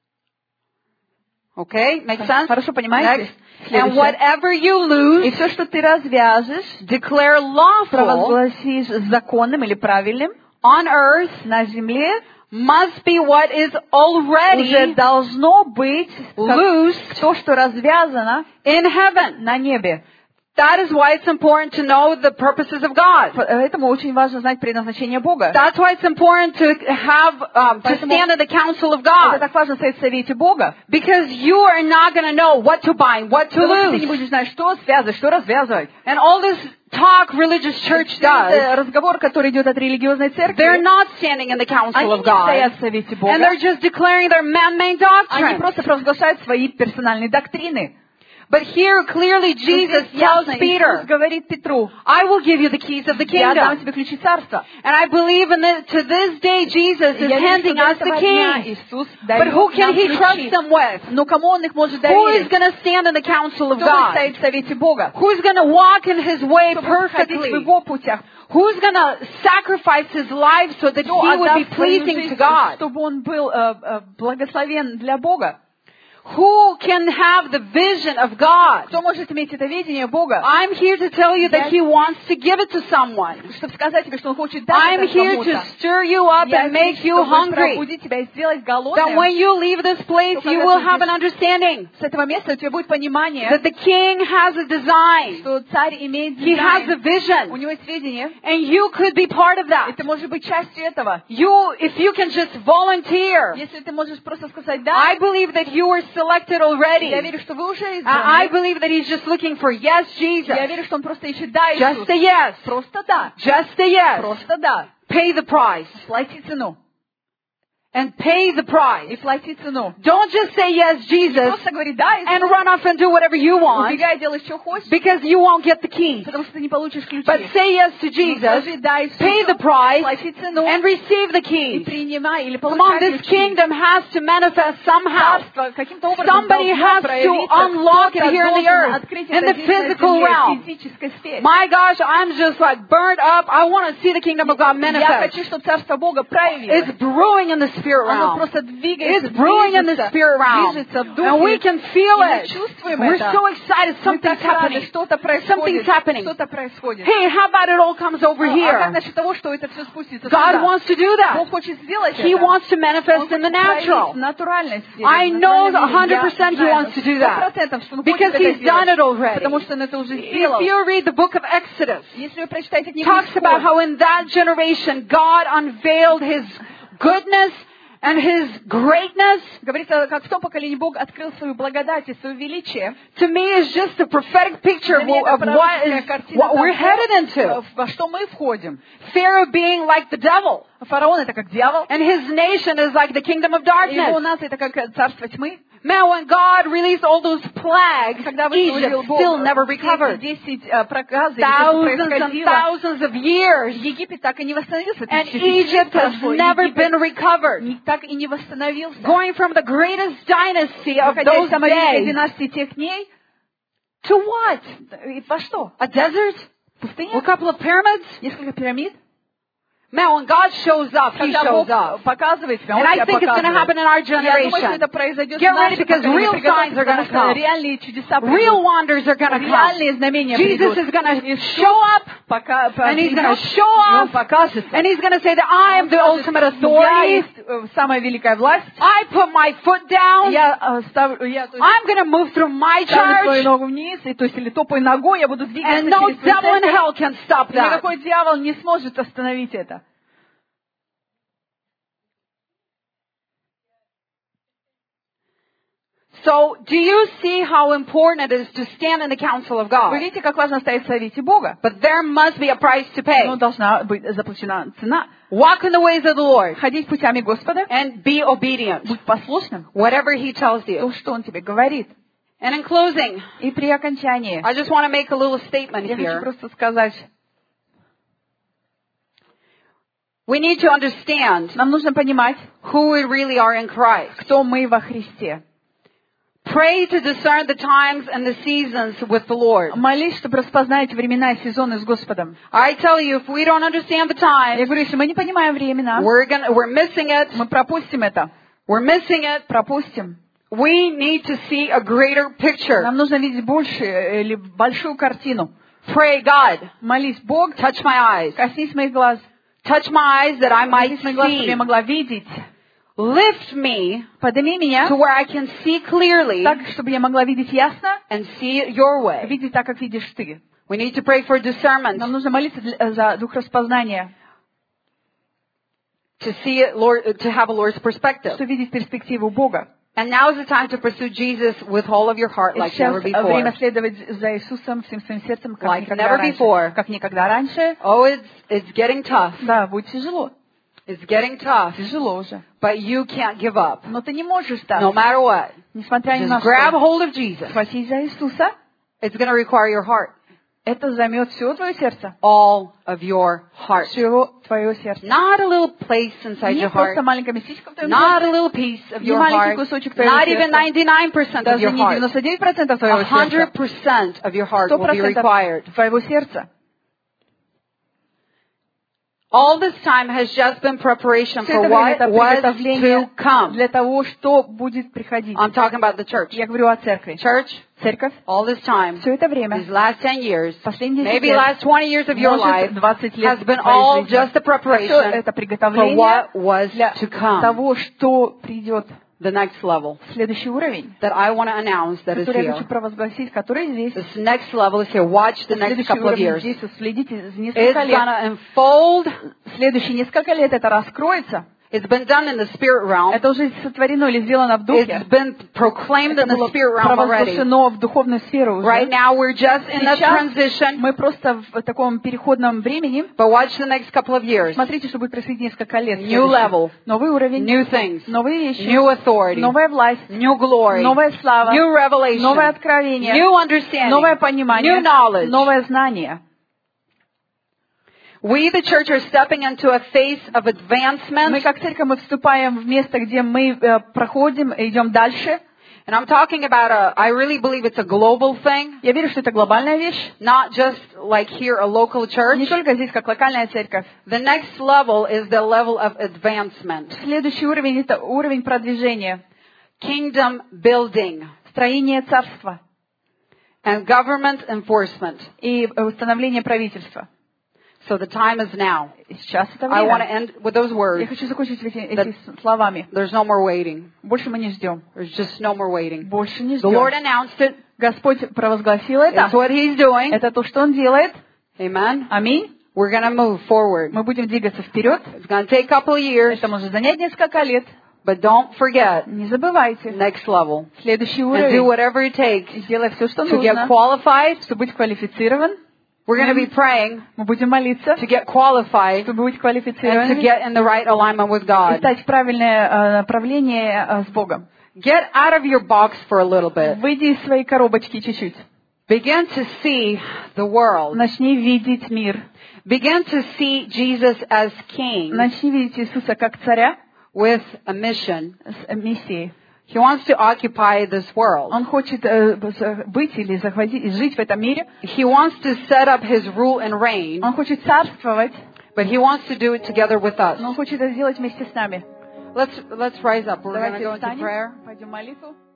Okay? Make sense? Хорошо, понимаете? Next. And whatever you И lose, все, что ты развяжешь, declare lawful провозгласишь законным или правильным on earth на земле, must be what is уже already должно быть loosed то, что развязано in heaven. на небе. That is why it's important to know the purposes of God. Поэтому очень важно знать предназначение Бога. That's why it's important to have to stand in the counsel of Это God, так важно стоять в совете Бога. because you are not going to know what to bind, what to Потому что ты не lose, будешь знать, что связывать, что развязывать. and all this talk religious church does. Это разговор, который идет от религиозной They're церкви. not standing in the counsel Они of не стоят God, в совете and Бога. they're just declaring their man-made Они doctrine. просто провозглашают свои персональные доктрины. But here clearly Jesus Здесь tells ясно, Иисус Peter, говорит Петру, I will give you the keys of the я дам kingdom. тебе ключи царства. And I believe to this day Jesus is Я верю, handing что до us the этого дня keys. Иисус But дает who can нам he trust ключи. them with? Но кому он их может Who is доверить? going to stand in the counsel of Кто будет God? стоять в совете Бога? Who's going to walk in his way Кто будет ходить в perfectly? его путях? Who's going to sacrifice his life so that Кто he would be отдаст свою pleasing to жизнь, God? чтобы он был благословен для Бога? Who can have the vision of God? Кто может иметь это видение Бога? I'm here to tell you that he wants to give it to someone. Чтобы сказать тебе, что он хочет дать I'm это here to кому-то. stir you up Я and make здесь, you чтобы hungry. пробудить тебя и сделать That голодным. when you leave this place, you will have an understanding С этого места у тебя будет понимание, that the king has a design. что царь имеет He has a дизайн. У vision. него есть видение, And you could be part of и that. ты можешь быть частью этого. If you can just volunteer, Если ты можешь просто сказать «да», I believe that you were selected already. я верю, что вы уже I избраны. believe that he's just looking for yes, Jesus. Я верю, что он просто ищет «да», Just Иисус. a yes. Просто «да». Just a yes. Просто «да». Pay the price. Плати цену. And pay the price. И плати цену. Don't just say yes, Jesus, Просто говори «да», and Иисус. run off and do whatever you want, Убегай, делай, что хочешь, because you won't get the keys. потому что ты не получишь ключи. But say yes to Jesus, Скажи «да», Иисусу, pay the price, плати цену and receive the и keys. принимай или Come on, получай this ключи. kingdom has to manifest somehow. Царство каким-то образом Somebody должно has to проявиться. unlock it Кто-то here in the должен earth, открыть in это the здесь, на physical земле, realm. в физической сфере. My gosh, I'm just like burnt up. I want to see the kingdom of God Я manifest. хочу, чтобы Царство Бога проявилось. It's brewing in the spirit Оно realm. просто двигается, It's brewing in the spirit realm. движется в And we духе. can feel И мы it. чувствуем We're это. so excited. Мы Something's так рады, happening. что-то Something's происходит. happening. Что-то происходит. Hey, how about it all comes over А как here? насчет того, что это все спустится God сюда? wants to do that. Бог хочет сделать He это. wants to Он manifest in the хочет проявить natural. в натуральной сфере, I в know натуральном мире. 100% Я He wants to do that. 100%, что он Because хочет это He's done it сделать. already. Потому что он это уже If сделал. you read the book of Exodus, Если вы прочитаете книгу talks about Исход, how in that generation God unveiled His goodness and His greatness. говорится, как в том поколении Бог открыл свою благодать и свое величие. To me, is just a prophetic picture Для меня это of пророческая картина what we're того, headed into. во что мы входим. Pharaoh being like the devil, Фараон — это как дьявол, and his nation is like the kingdom of и его darkness. нация — это как царство тьмы. Man, when God released all those plagues, Когда высвободил Egypt Бог still never все recovered. эти 10 проказов, и то, что Thousands and происходило, thousands of years. Египет так и не восстановился. And Тысячи лет Egypt has прошло, и never Египет been recovered. так и не восстановился. Going from the greatest dynasty of Выходя из those самой великой days династии тех дней, to what? и во что? A desert? Пустыня? A couple of pyramids? Несколько пирамид? Man, when God shows up, He Когда shows Бог up. показывает себя, Он And I себя think it's going to happen показывает. in our Я думаю, что generation. это произойдет Get в ready нашем because real поколении. signs are going to Потому что come. реальные чудеса Real придут. wonders are going to come. Реальные знамения Jesus придут. is going to show up, and He's going to show Он up, покажется. and He's going to say that I am the ultimate Я authority. есть самая великая власть. I put my foot down. Я ставлю I'm going to move through my свою church, ногу вниз, и, то есть или топаю ногой, я буду двигаться and no через свою devil in церковь. hell can stop И that. никакой дьявол не сможет остановить это. So, do you see how important it is to stand in the counsel of Вы God? видите, как важно стоять в совете Бога. But there must be a price to pay. Но должна быть заплачена цена. Walk in the ways of the Lord Ходить путями Господа, and be obedient. будь послушным, Whatever He tells то, you. что Он тебе говорит. And in closing, И при окончании I just want to make a little statement я хочу here. просто сказать, We need to understand нам нужно понимать, who we really are in Christ. кто мы во Христе. Pray to discern the times and the seasons with the Lord. Молись, чтобы распознать времена и сезоны с Господом. I tell you, if we don't understand the Я times, говорю, если мы не понимаем времена, we're missing it. мы пропустим это. We're missing it. Пропустим. We need to see a greater picture. Нам нужно видеть больше или большую картину. Pray, God, Молись, Бог, touch my eyes. коснись моих глаз. Touch my eyes that I might Коснись моих глаз, чтобы see. я могла видеть. Lift me Подними меня to where I can see clearly так, чтобы я могла видеть ясно, and see it your way. видеть так, как видишь ты. We need to pray for discernment, Нам нужно молиться за дух распознания, to see it, Lord, to have a Lord's perspective. чтобы видеть перспективу Бога. And now is the time to pursue Jesus with all of your heart И like сейчас never before. время следовать за Иисусом всем своим сердцем, как Like никогда never раньше. before. Как никогда раньше. Oh, it's getting tough. Да, будет тяжело. It's getting tough. Тяжело уже. But you can't give up. Но ты не можешь так. No matter what. Несмотря ни на Just grab что. hold of Jesus. Схватись за Иисуса. It's going to require your heart. Это займет все твое сердце. All of your heart. Все твое сердце. Not a little place inside Не your heart. просто маленькая местечко в твоем Not a сердце. little piece of Не your маленький heart. кусочек твоего Not even сердца. 99% of Даже your не heart. 99% твоего сердца. 100% of your heart will be 100% required. твоего сердца. All this time has just been preparation Все for это время what это was приготовление to come. для того, что будет приходить. I'm talking about the church. Я говорю о церкви. Church, Церковь all this time, все это время, these last 10 years, последние 10 maybe лет, last 20 years of your life, может, 20 лет has been твоей all жизни. just a Все preparation это for приготовление what was для to come. того, что придет. The next level Следующий уровень, that I want to announce that is который я хочу here. провозгласить, который здесь. This next level is here. Watch the next Следующий couple of уровень years. здесь, следите за It's несколько лет. going to unfold. Следующие несколько лет это раскроется. It's been done in the spirit realm. Это уже сотворено или сделано в духе. It's been proclaimed Это in the было spirit realm already. провозглашено в духовную сферу уже. Right now we're just in that Сейчас transition. мы просто в таком переходном времени. But watch the next couple of years. Смотрите, что будет происходить несколько лет. New level. Новый уровень. New things. Новые вещи. New authority. Новая власть. New glory. Новая слава. New revelation. Новое откровение. New understanding. Новое понимание. New knowledge. Новое знание. We, the church, are stepping into a phase of Мы advancement. как церковь мы вступаем в место, где мы проходим, идем дальше. And I'm talking about I really believe it's a global thing. Я верю, что это глобальная вещь. Not just like here, a local church. Не только здесь, как локальная церковь. The next level is the level of advancement. Следующий уровень – это уровень продвижения. Kingdom building. Строение царства And government enforcement. и установление правительства. So the time is now. Сейчас это I want to время. end with those Я words. хочу закончить этими словами. There's no more waiting. Больше мы не ждем. There's just no more waiting. Больше не The Lord ждем. announced it. Господь провозгласил It's это. what He's doing. Это то, что Он делает. Amen. Аминь. We're going to move forward. Мы будем двигаться вперед. It's going to take a couple of years, Это может занять несколько лет. but don't forget Не забывайте. next level. Следующий And do уровень. whatever it takes Сделай все, что to get нужно, qualified. чтобы быть квалифицирован. We're going to be praying Мы будем молиться, to get qualified чтобы быть and to квалифицированными get in the right alignment with и God. стать в правильное направление с Богом. Get out of your box for a little bit. Выйди из своей коробочки чуть-чуть. Begin to see the world. Начни видеть мир. Begin to see Jesus as King Начни видеть Иисуса как царя with a mission. с миссией. He wants to occupy this world. Он хочет быть или захватить, и жить в этом мире. He wants to set up his rule and reign, Он хочет царствовать, but he wants to do it together with us. но он хочет это сделать вместе с нами. Let's rise up. We're going to Давайте go into встанем, prayer. пойдем в молитву.